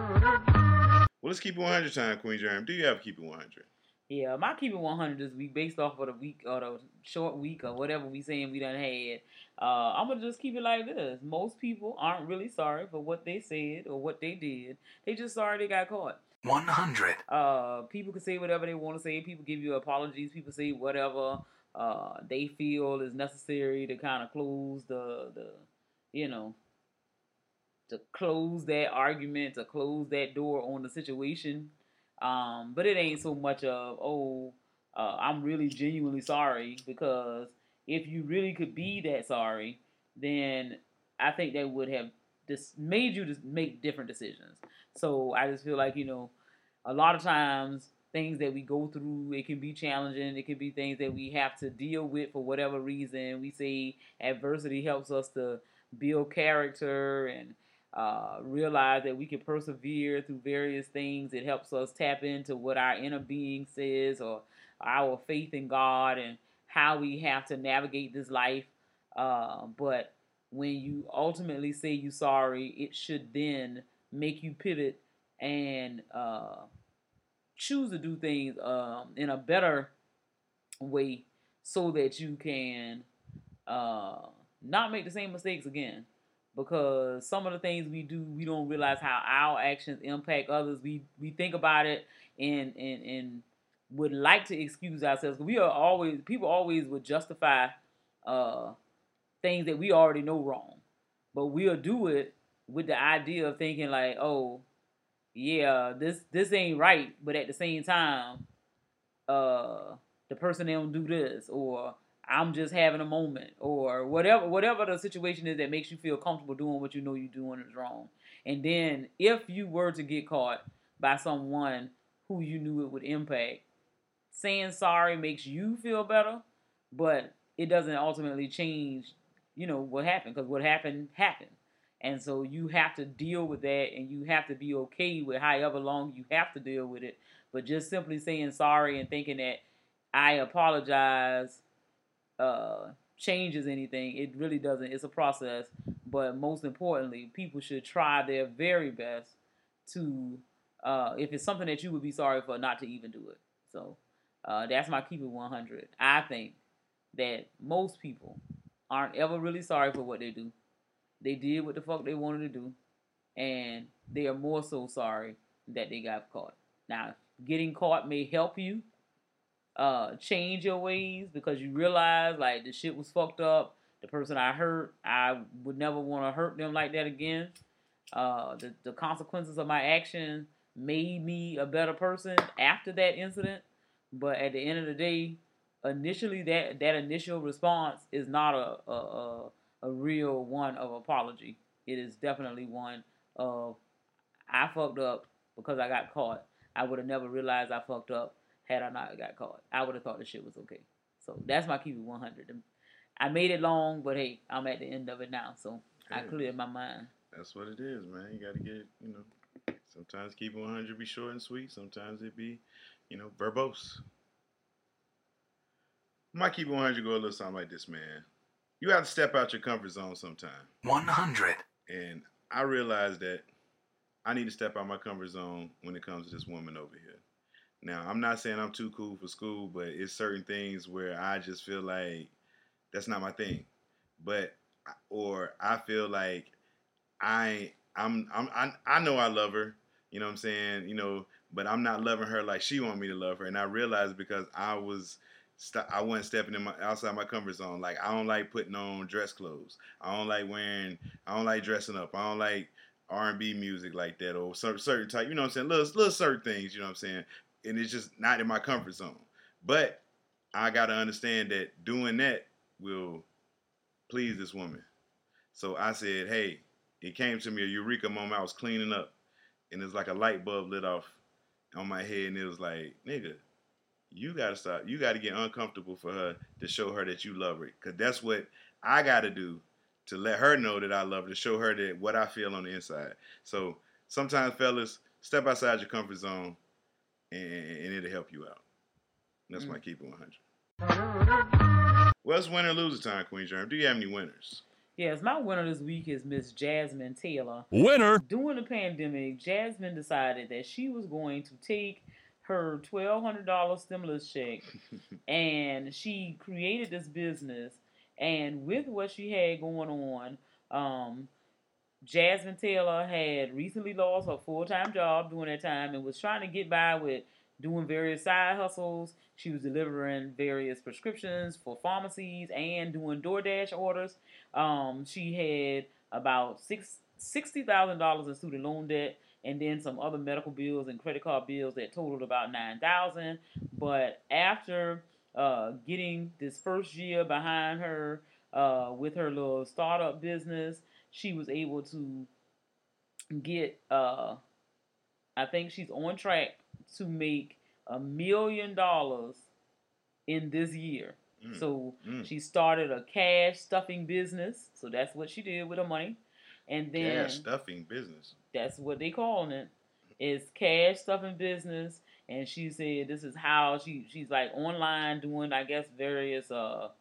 Well, let's keep it one hundred time, Queen Germ. Do you have to keep it one hundred? Yeah, my keep it one hundred this week based off of the week or the short week or whatever we saying we done had. Uh, I'm going to just keep it like this. Most people aren't really sorry for what they said or what they did. They just sorry they got caught. one hundred. Uh, people can say whatever they want to say. People give you apologies. People say whatever uh, they feel is necessary to kind of close the, the, you know, to close that argument, to close that door on the situation. Um, but it ain't so much of, oh, uh, I'm really genuinely sorry, because if you really could be that sorry, then I think that would have just made you just make different decisions. So I just feel like, you know, a lot of times things that we go through. It can be challenging. It can be things that we have to deal with for whatever reason. We say adversity helps us to build character and uh, realize that we can persevere through various things. It helps us tap into what our inner being says or our faith in God and how we have to navigate this life. Uh, but when you ultimately say you're sorry, it should then make you pivot and uh, choose to do things um, in a better way so that you can uh, not make the same mistakes again. Because some of the things we do, we don't realize how our actions impact others. We we think about it and and, and would like to excuse ourselves. We are always, people always would justify uh, things that we already know wrong. But we'll do it with the idea of thinking like, oh, yeah, this this ain't right. But at the same time, uh, the person they don't do this, or I'm just having a moment, or whatever whatever the situation is that makes you feel comfortable doing what you know you're doing is wrong. And then if you were to get caught by someone who you knew it would impact, saying sorry makes you feel better, but it doesn't ultimately change, you know, what happened, because what happened happened. And so you have to deal with that, and you have to be okay with however long you have to deal with it. But just simply saying sorry and thinking that I apologize uh, changes anything, it really doesn't. It's a process. But most importantly, people should try their very best to, uh, if it's something that you would be sorry for, not to even do it. So uh, that's my keep it one hundred. I think that most people aren't ever really sorry for what they do. They did what the fuck they wanted to do, and they are more so sorry that they got caught. Now, getting caught may help you uh, change your ways, because you realize, like, the shit was fucked up. The person I hurt, I would never want to hurt them like that again. Uh, the, the consequences of my action made me a better person after that incident. But at the end of the day, initially, that, that initial response is not a, a, a, a real one of apology. It is definitely one of, I fucked up because I got caught. I would have never realized I fucked up had I not got caught. I would have thought the shit was okay. So that's my keep it one hundred. I made it long, but hey, I'm at the end of it now, so hey, I cleared my mind. That's what it is, man. You got to get, you know, sometimes keep it one hundred be short and sweet. Sometimes it be, you know, verbose. My keep it one hundred go a little something like this, man. You have to step out your comfort zone sometime. one hundred. And I realized that I need to step out my comfort zone when it comes to this woman over here. Now, I'm not saying I'm too cool for school, but it's certain things where I just feel like that's not my thing. But, or I feel like I, I'm, I'm, I, I know I love her, you know what I'm saying, you know, but I'm not loving her like she want me to love her. And I realized because I was, st- I wasn't stepping in my, outside my comfort zone. Like, I don't like putting on dress clothes. I don't like wearing, I don't like dressing up. I don't like R and B music like that, or certain, certain type, you know what I'm saying, little, little certain things, you know what I'm saying. And it's just not in my comfort zone. But I got to understand that doing that will please this woman. So I said, hey, it came to me a eureka moment. I was cleaning up, and it's like a light bulb lit off on my head, and it was like, nigga, you got to stop. You got to get uncomfortable for her to show her that you love her. Because that's what I got to do to let her know that I love her, to show her that what I feel on the inside. So sometimes, fellas, step outside your comfort zone, and, and it'll help you out. That's mm. my keep it one hundred. Well, it's winner loser time, Queen Germ. Do you have any winners? Yes, my winner this week is Miss Jasmine Taylor. Winner! During the pandemic, Jasmine decided that she was going to take her twelve hundred dollars stimulus check and she created this business. And with what she had going on, um, Jasmine Taylor had recently lost her full-time job during that time and was trying to get by with doing various side hustles. She was delivering various prescriptions for pharmacies and doing DoorDash orders. Um, she had about six, sixty thousand dollars in student loan debt, and then some other medical bills and credit card bills that totaled about nine thousand dollars. But after uh, getting this first year behind her uh, with her little startup business, she was able to get, uh, I think she's on track to make a million dollars in this year. Mm. So Mm. she started a cash stuffing business. So that's what she did with her money. And then Cash stuffing business. That's what they calling it. It's cash stuffing business. And she said this is how she she's like online doing, I guess, various uh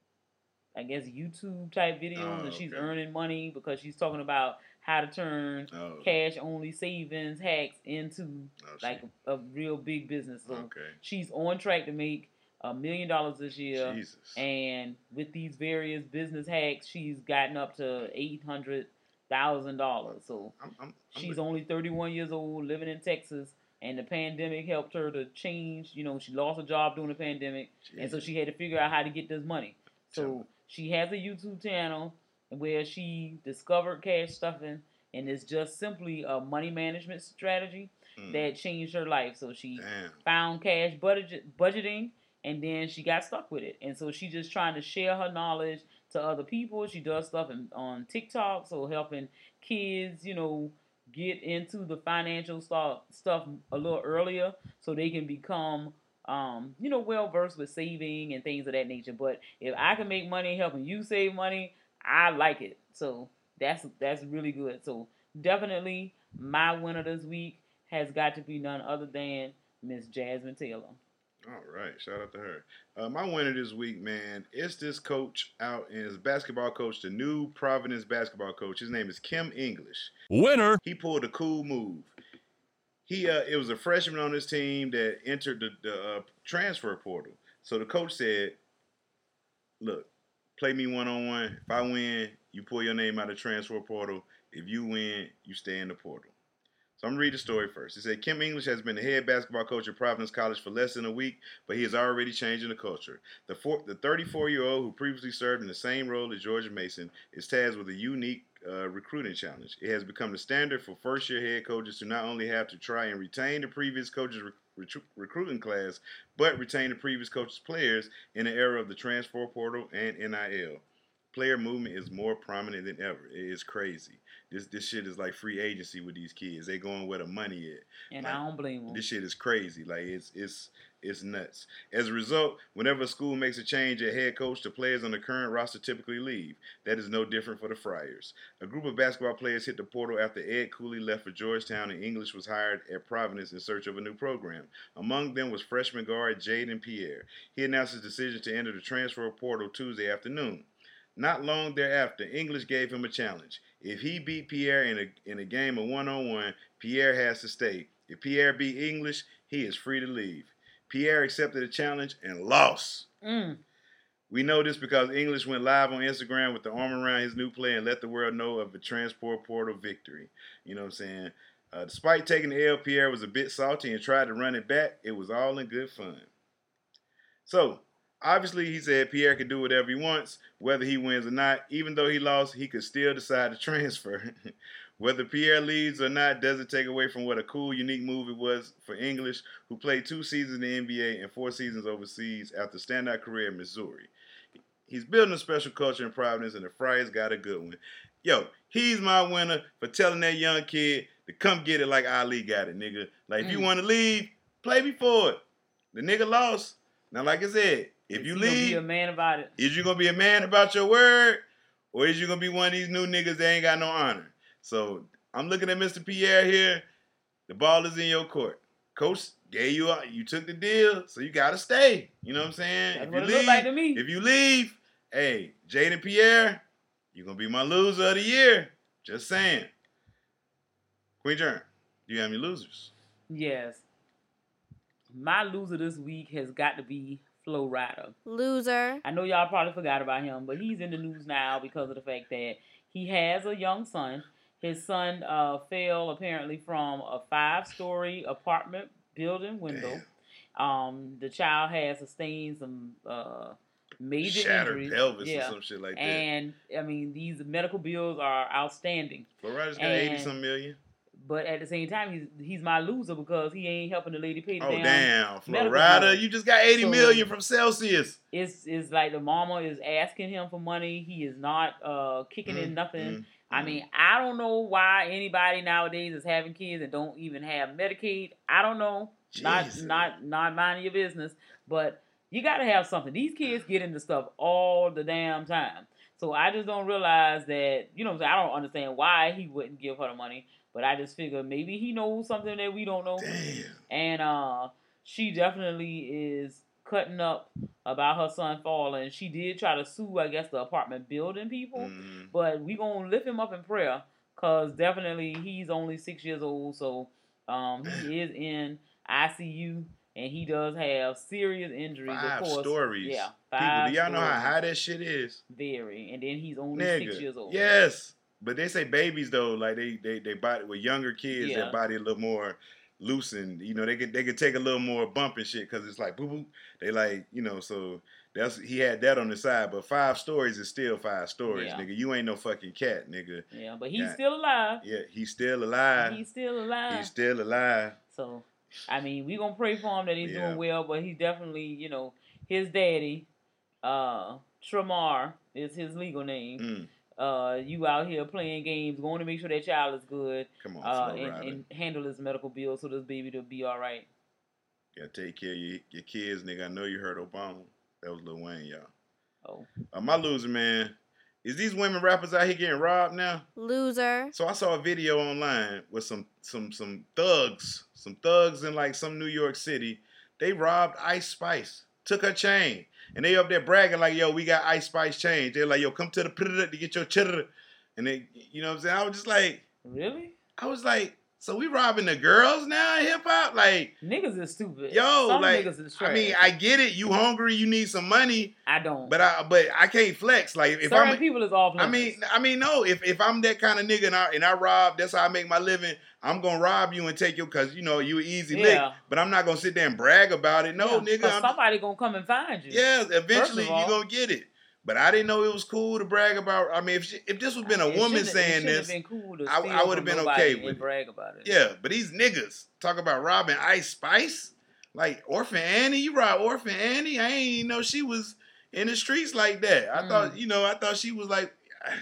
I guess YouTube type videos, Oh, and she's okay. earning money because she's talking about how to turn Oh. cash only savings hacks into Oh, like a, a real big business. So Okay. she's on track to make a million dollars this year. Jesus. And with these various business hacks, she's gotten up to eight hundred thousand dollars. So I'm, I'm, I'm she's with- only thirty-one years old, living in Texas, and the pandemic helped her to change. You know, she lost her job during the pandemic, and so Jesus. she had to figure out how to get this money. Tell So me. she has a YouTube channel where she discovered cash stuffing, and it's just simply a money management strategy Mm. that changed her life. So she Damn. found cash budget budgeting, and then she got stuck with it. And so she's just trying to share her knowledge to other people. She does stuff in, on TikTok, so helping kids, you know, get into the financial stuff stuff a little earlier, so they can become, um, you know, well versed with saving and things of that nature. But if I can make money helping you save money, I like it. So that's that's really good. So definitely, my winner this week has got to be none other than Miss Jasmine Taylor. All right, shout out to her. Uh, my winner this week, man, it's this coach out, and his basketball coach, the new Providence basketball coach. His name is Kim English. Winner. He pulled a cool move. He uh, it was a freshman on his team that entered the, the uh, transfer portal. So the coach said, "Look, play me one on one. If I win, you pull your name out of the transfer portal. If you win, you stay in the portal." So I'm going to read the story first. It said, Kim English has been the head basketball coach at Providence College for less than a week, but he is already changing the culture. The four, the thirty-four-year-old who previously served in the same role as Georgia Mason is tasked with a unique uh, recruiting challenge. It has become the standard for first-year head coaches to not only have to try and retain the previous coach's re- re- recruiting class, but retain the previous coach's players in the era of the transfer portal and N I L. Player movement is more prominent than ever. It is crazy. This this shit is like free agency with these kids. They going where the money is. And Like, I don't blame them. This shit is crazy. Like it's it's it's nuts. As a result, whenever a school makes a change at head coach, the players on the current roster typically leave. That is no different for the Friars. A group of basketball players hit the portal after Ed Cooley left for Georgetown and English was hired at Providence in search of a new program. Among them was freshman guard Jaden Pierre. He announced his decision to enter the transfer portal Tuesday afternoon. Not long thereafter, English gave him a challenge. If he beat Pierre in a in a game of one-on-one, Pierre has to stay. If Pierre beat English, he is free to leave. Pierre accepted the challenge and lost. Mm. We know this because English went live on Instagram with the arm around his new play and let the world know of a transport portal victory. You know what I'm saying? Uh, despite taking the L, Pierre was a bit salty and tried to run it back. It was all in good fun. So, obviously, he said Pierre can do whatever he wants, whether he wins or not. Even though he lost, he could still decide to transfer. Whether Pierre leaves or not doesn't take away from what a cool, unique move it was for English, who played two seasons in the N B A and four seasons overseas after a standout career in Missouri. He's building a special culture in Providence, and the Friars got a good one. Yo, he's my winner for telling that young kid to come get it like Ali got it, nigga. Like, if you Mm. want to leave, play before it. The nigga lost. Now, like I said, if Is you he gonna leave, be a man about it. is you going to be a man about your word, or is you going to be one of these new niggas that ain't got no honor? So, I'm looking at Mister Pierre here. The ball is in your court. Coach gave you out. You took the deal, so you got to stay. You know what I'm saying? That's if what you it leave, look like to me. If you leave, hey, Jaden Pierre, you're going to be my loser of the year. Just saying. Queen Germ, do you have any losers? Yes. My loser this week has got to be Flo Rida. Loser. I know y'all probably forgot about him, but he's in the news now because of the fact that he has a young son. His son uh, fell apparently from a five-story apartment building window. Um, the child has sustained some uh, major Shattered injuries. pelvis yeah. or some shit like that. And, I mean, these medical bills are outstanding. Flo Rida's got And- eighty-some million. But at the same time, he's he's my loser because he ain't helping the lady pay the Oh, damn damn. Flo medical Rida, bill. you just got eighty So, million from Celsius. It's it's like the mama is asking him for money. He is not uh, kicking Mm, in nothing. mm, I mean, I don't know why anybody nowadays is having kids and don't even have Medicaid. I don't know. not Jesus. not not minding your business. But you got to have something. These kids get into stuff all the damn time. So I just don't realize that, you know what I'm saying? I don't understand why he wouldn't give her the money. But I just figure maybe he knows something that we don't know. Damn. And uh, she definitely is cutting up about her son falling. She did try to sue, I guess, the apartment building people. Mm-hmm. But we going to lift him up in prayer. Because definitely he's only six years old. So um, he is in I C U. And he does have serious injuries, Five of course. stories. Yeah, five People, do y'all know how high that shit is? Very. And then he's only Nigga. six years old. Yes. But they say babies, though, like they, they, they body, with younger kids, Yeah. their body a little more loosened. You know, they could, they could take a little more bump and shit because it's like, boo boo. They like, you know, so that's he had that on the side. But five stories is still five stories, Yeah. nigga. You ain't no fucking cat, nigga. Yeah, but he's Yeah. still alive. Yeah, he's still alive. He's still alive. He's still alive. So, I mean, we gonna pray for him that he's Yeah. doing well, but he's definitely, you know, his daddy, uh, Tramar is his legal name. Mm. Uh, you out here playing games, going to make sure that child is good, Come on, uh, Flo and, Rida. and handle his medical bills so this baby will be all right. Gotta take care of your, your kids, nigga. I know you heard Obama. That was Lil Wayne, y'all. Oh, Uh, my loser, man. Is these women rappers out here getting robbed now? Loser. So I saw a video online with some some some thugs, some thugs in like some New York City. They robbed Ice Spice, took her chain, and they up there bragging like, "Yo, we got Ice Spice chain." They're like, "Yo, come to the to get your cheddar," and they, you know what I'm saying? I was just like, really? I was like, so we robbing the girls now in hip hop? Like, niggas is stupid. yo, Some like, niggas is I mean, trash. I get it. You hungry? You need some money. I don't. But I, but I can't flex. Like, if Certain I'm, people is off I limits. mean, I mean, no. If if I'm that kind of nigga and I and I rob, that's how I make my living. I'm gonna rob you and take you because you know you an easy lick. Yeah. But I'm not gonna sit there and brag about it. No, Yeah, nigga. 'cause I'm, somebody gonna come and find you. yeah, eventually First of you all. gonna get it. But I didn't know it was cool to brag about. I mean, if she, if this was been a It woman shouldn't- saying it shouldn't this, have been cool to I, steal I would have from been nobody okay and with it. brag about it. Yeah, but these niggas talk about robbing Ice Spice, like Orphan Annie. You robbed Orphan Annie. I ain't even know she was in the streets like that. I Mm. thought, you know, I thought she was like,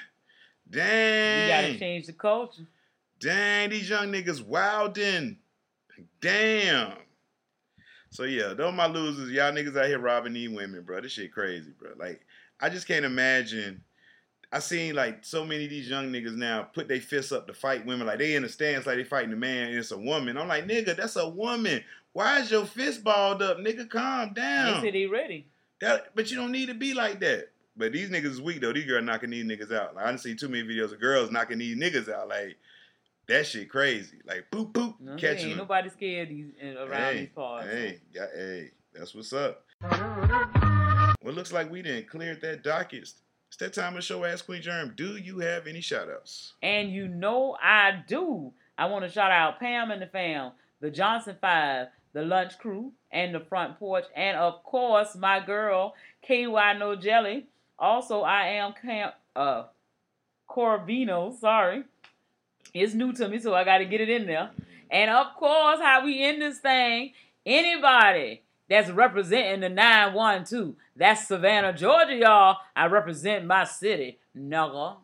dang. You gotta change the culture. Dang, these young niggas wildin'. Damn. So yeah, those my losers. Y'all niggas out here robbing these women, bro. This shit crazy, bro. Like, I just can't imagine. I seen like so many of these young niggas now put their fists up to fight women. Like they in the stands like they fighting a man and it's a woman. I'm like, nigga, that's a woman. Why is your fist balled up? Nigga, calm down. They said they ready. That, but you don't need to be like that. But these niggas is weak though. These girls knocking these niggas out. Like I done seen too many videos of girls knocking these niggas out. Like that shit crazy. Like boop boop, No, catching ain't them. nobody scared these in, around Hey, these parts. hey, yeah, hey, that's what's up. Well, looks like we didn't clear that docket. It's that time of the show, Ask Queen Germ. Do you have any shout outs? And you know I do. I want to shout out Pam and the fam, the Johnson Five, the Lunch Crew, and the Front Porch, and of course my girl K Y No Jelly. Also, I am Cam uh Corvino. Sorry, it's new to me, so I got to get it in there. And of course, how we end this thing? Anybody that's representing the nine one two. That's Savannah, Georgia, y'all. I represent my city, nigga.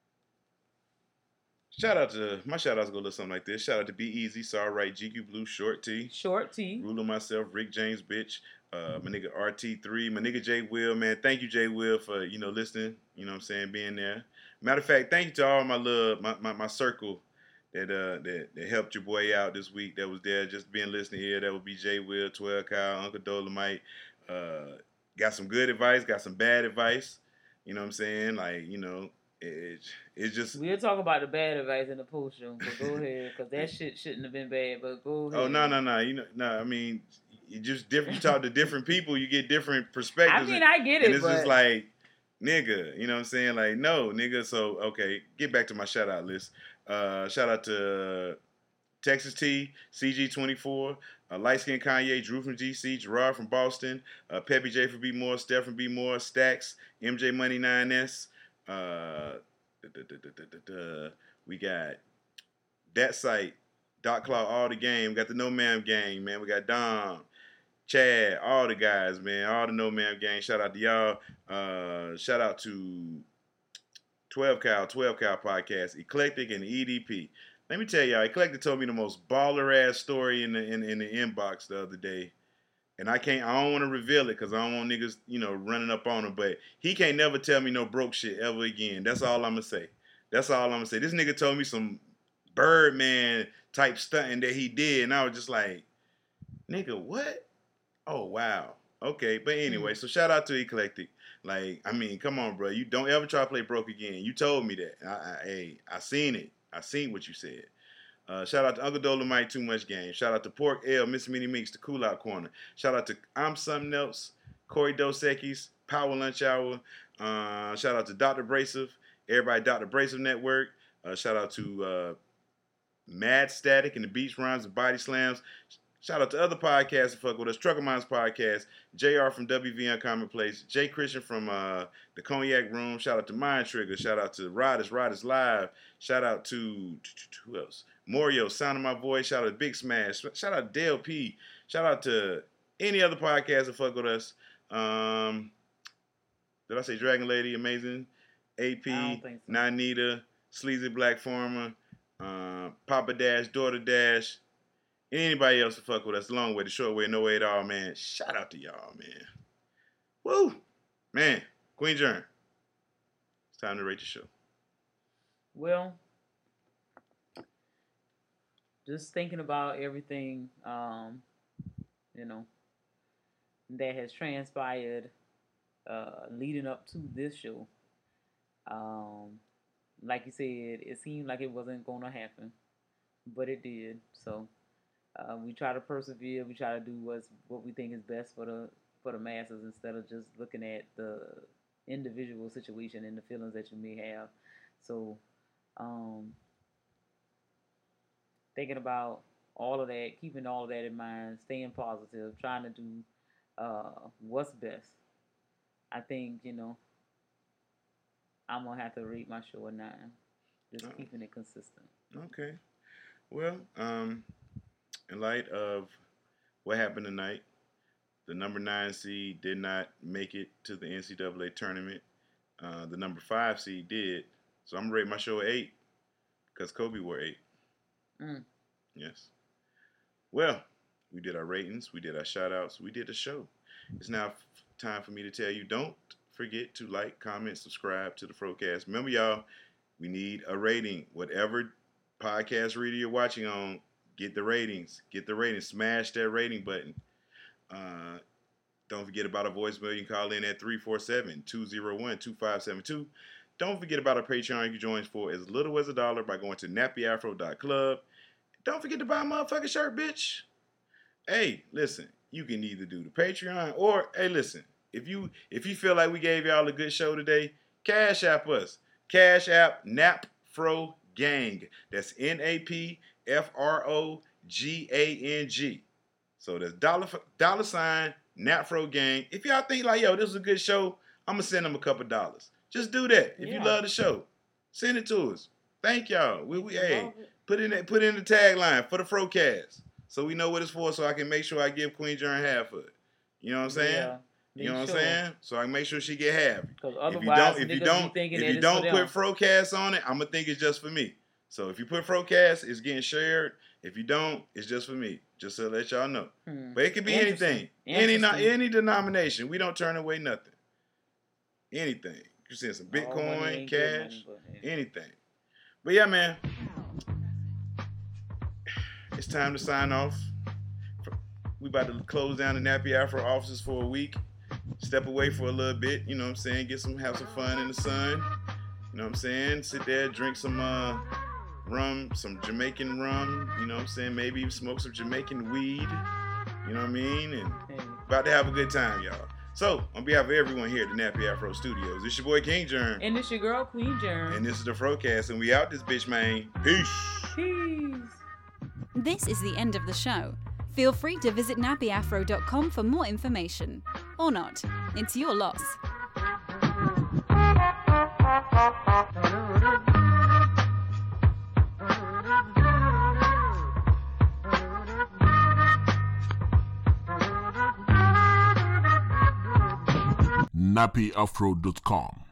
Shout out to, my shout outs go a little something like this. Shout out to Be Easy, Sorry Right, G Q Blue, Short T. Short T. Ruler myself, Rick James, bitch. Uh, my nigga R T three, my nigga Jay Will, man. Thank you, Jay Will, for, you know, listening. You know what I'm saying? Being there. Matter of fact, thank you to all my love, my, my, my circle that uh that, that helped your boy out this week that was there just being listening here. That would be Jay Will, twelve Kyle, Uncle Dolomite. Uh, got some good advice, got some bad advice. You know what I'm saying? Like, you know, it, it's just... We'll talk about the bad advice in the post show, but go ahead, because that shit shouldn't have been bad, but go ahead. Oh, no, no, no. You know, no, I mean, you just different. You talk to different people, you get different perspectives. I mean, and, I get it, And it's but... just like, nigga, you know what I'm saying? Like, no, nigga. So, okay, get back to my shout out list. Uh, shout out to Texas T, C G twenty-four, uh, Light Skin Kanye, Drew from G C, Gerard from Boston, uh, Peppy J from B More, Steph from B More, Stacks, M J Money nine S. Uh, da, da, da, da, da, da. We got that site, Dot Claw, all the game. We got the No Ma'am gang, man. We got Dom, Chad, all the guys, man. All the No Ma'am gang. Shout out to y'all. Uh, shout out to twelve Cal, twelve Cal Podcast, Eclectic, and E D P. Let me tell y'all, Eclectic told me the most baller ass story in the in, in the inbox the other day. And I can't, I don't want to reveal it because I don't want niggas, you know, running up on him. But he can't never tell me no broke shit ever again. That's all I'm going to say. That's all I'm going to say. This nigga told me some Birdman type stunting that he did. And I was just like, nigga, what? Oh, wow. Okay. But anyway, so shout out to Eclectic. Like, I mean, come on, bro. You don't ever try to play broke again. You told me that. I, I, hey, I seen it. I seen what you said. Uh, shout out to Uncle Dolomite, Too Much Game. Shout out to Pork L, Miss Minnie Meeks, The Cool Out Corner. Shout out to I'm Something Else, Corey Dos Equis, Power Lunch Hour. Uh, shout out to Doctor Brasive, everybody Doctor Brasive Network. Uh, shout out to uh, Mad Static and the Beach Rhymes and Body Slams. Shout out to other podcasts that fuck with us. Trucker Minds Podcast, J R from W V N Commonplace, Jay Christian from uh, the Cognac Room. Shout out to Mind Trigger. Shout out to Riders, Riders Live. Shout out to, who else? Morio, Sound of My Voice. Shout out to Big Smash. Shout out to Dale P. Shout out to any other podcast that fuck with us. Um, did I say Dragon Lady? Amazing. A P, so. Nanita, Sleazy Black Farmer, uh, Papa Dash, Daughter Dash. Anybody else to fuck with us, the long way, the short way, no way at all, man. Shout out to y'all, man. Woo! Man, Queen Jern. It's time to rate the show. Well, just thinking about everything, um, you know, that has transpired uh, leading up to this show. Um, like you said, it seemed like it wasn't going to happen, but it did, so... Uh, we try to persevere. We try to do what's what we think is best for the for the masses instead of just looking at the individual situation and the feelings that you may have. So, um, thinking about all of that, keeping all of that in mind, staying positive, trying to do uh, what's best. I think, you know, I'm gonna have to rate my show a nine. Just oh. keeping it consistent. Okay. Well, um. in light of what happened tonight, the number nine seed did not make it to the N C double A tournament. Uh, the number five seed did. So I'm going to rate my show an eight because Kobe wore eight. Mm. Yes. Well, we did our ratings. We did our shout-outs. We did a show. It's now f- time for me to tell you, don't forget to like, comment, subscribe to the Frocast. Remember, y'all, we need a rating. Whatever podcast reader you're watching on, get the ratings. Get the ratings. Smash that rating button. Uh, don't forget about our voicemail. You can call in at three four seven, two oh one, two five seven two. Don't forget about our Patreon. You can join for as little as a dollar by going to nappy afro dot club. Don't forget to buy a motherfucking shirt, bitch. Hey, listen. You can either do the Patreon or, hey, listen. If you if you feel like we gave y'all a good show today, Cash App us. Cash App NapFro Gang. That's N A P F R O G A N G. So that's dollar dollar sign NapFro Gang. If y'all think like, yo, this is a good show, I'm going to send them a couple dollars. Just do that. If yeah. you love the show, send it to us. Thank y'all. We, we hey, put in put in the tagline for the Frocast so we know what it's for so I can make sure I give Queen Jern half of it. You know what I'm saying? Yeah. You know what sure. I'm saying? So I can make sure she get half. If you don't, if you don't, if you don't put Frocast on it, I'm gonna think it's just for me. So if you put Frocast, it's getting shared. If you don't, it's just for me. Just to let y'all know. Hmm. But it could be anything, any any denomination. We don't turn away nothing. Anything. You send some Bitcoin, cash, money, anything. But yeah, man, it's time to sign off. We about to close down the Nappy Afro offices for a week. Step away for a little bit, you know what I'm saying? Get some, have some fun in the sun. You know what I'm saying? Sit there, drink some uh, rum, some Jamaican rum. You know what I'm saying? Maybe smoke some Jamaican weed. You know what I mean? And about to have a good time, y'all. So, on behalf of everyone here at the Nappy Afro Studios, this your boy King Jern. And this your girl Queen Jern. And this is the Frocast, and we out this bitch, man. Peace. Peace. This is the end of the show. Feel free to visit nappy afro dot com for more information. Or not. It's your loss. nappy afro dot com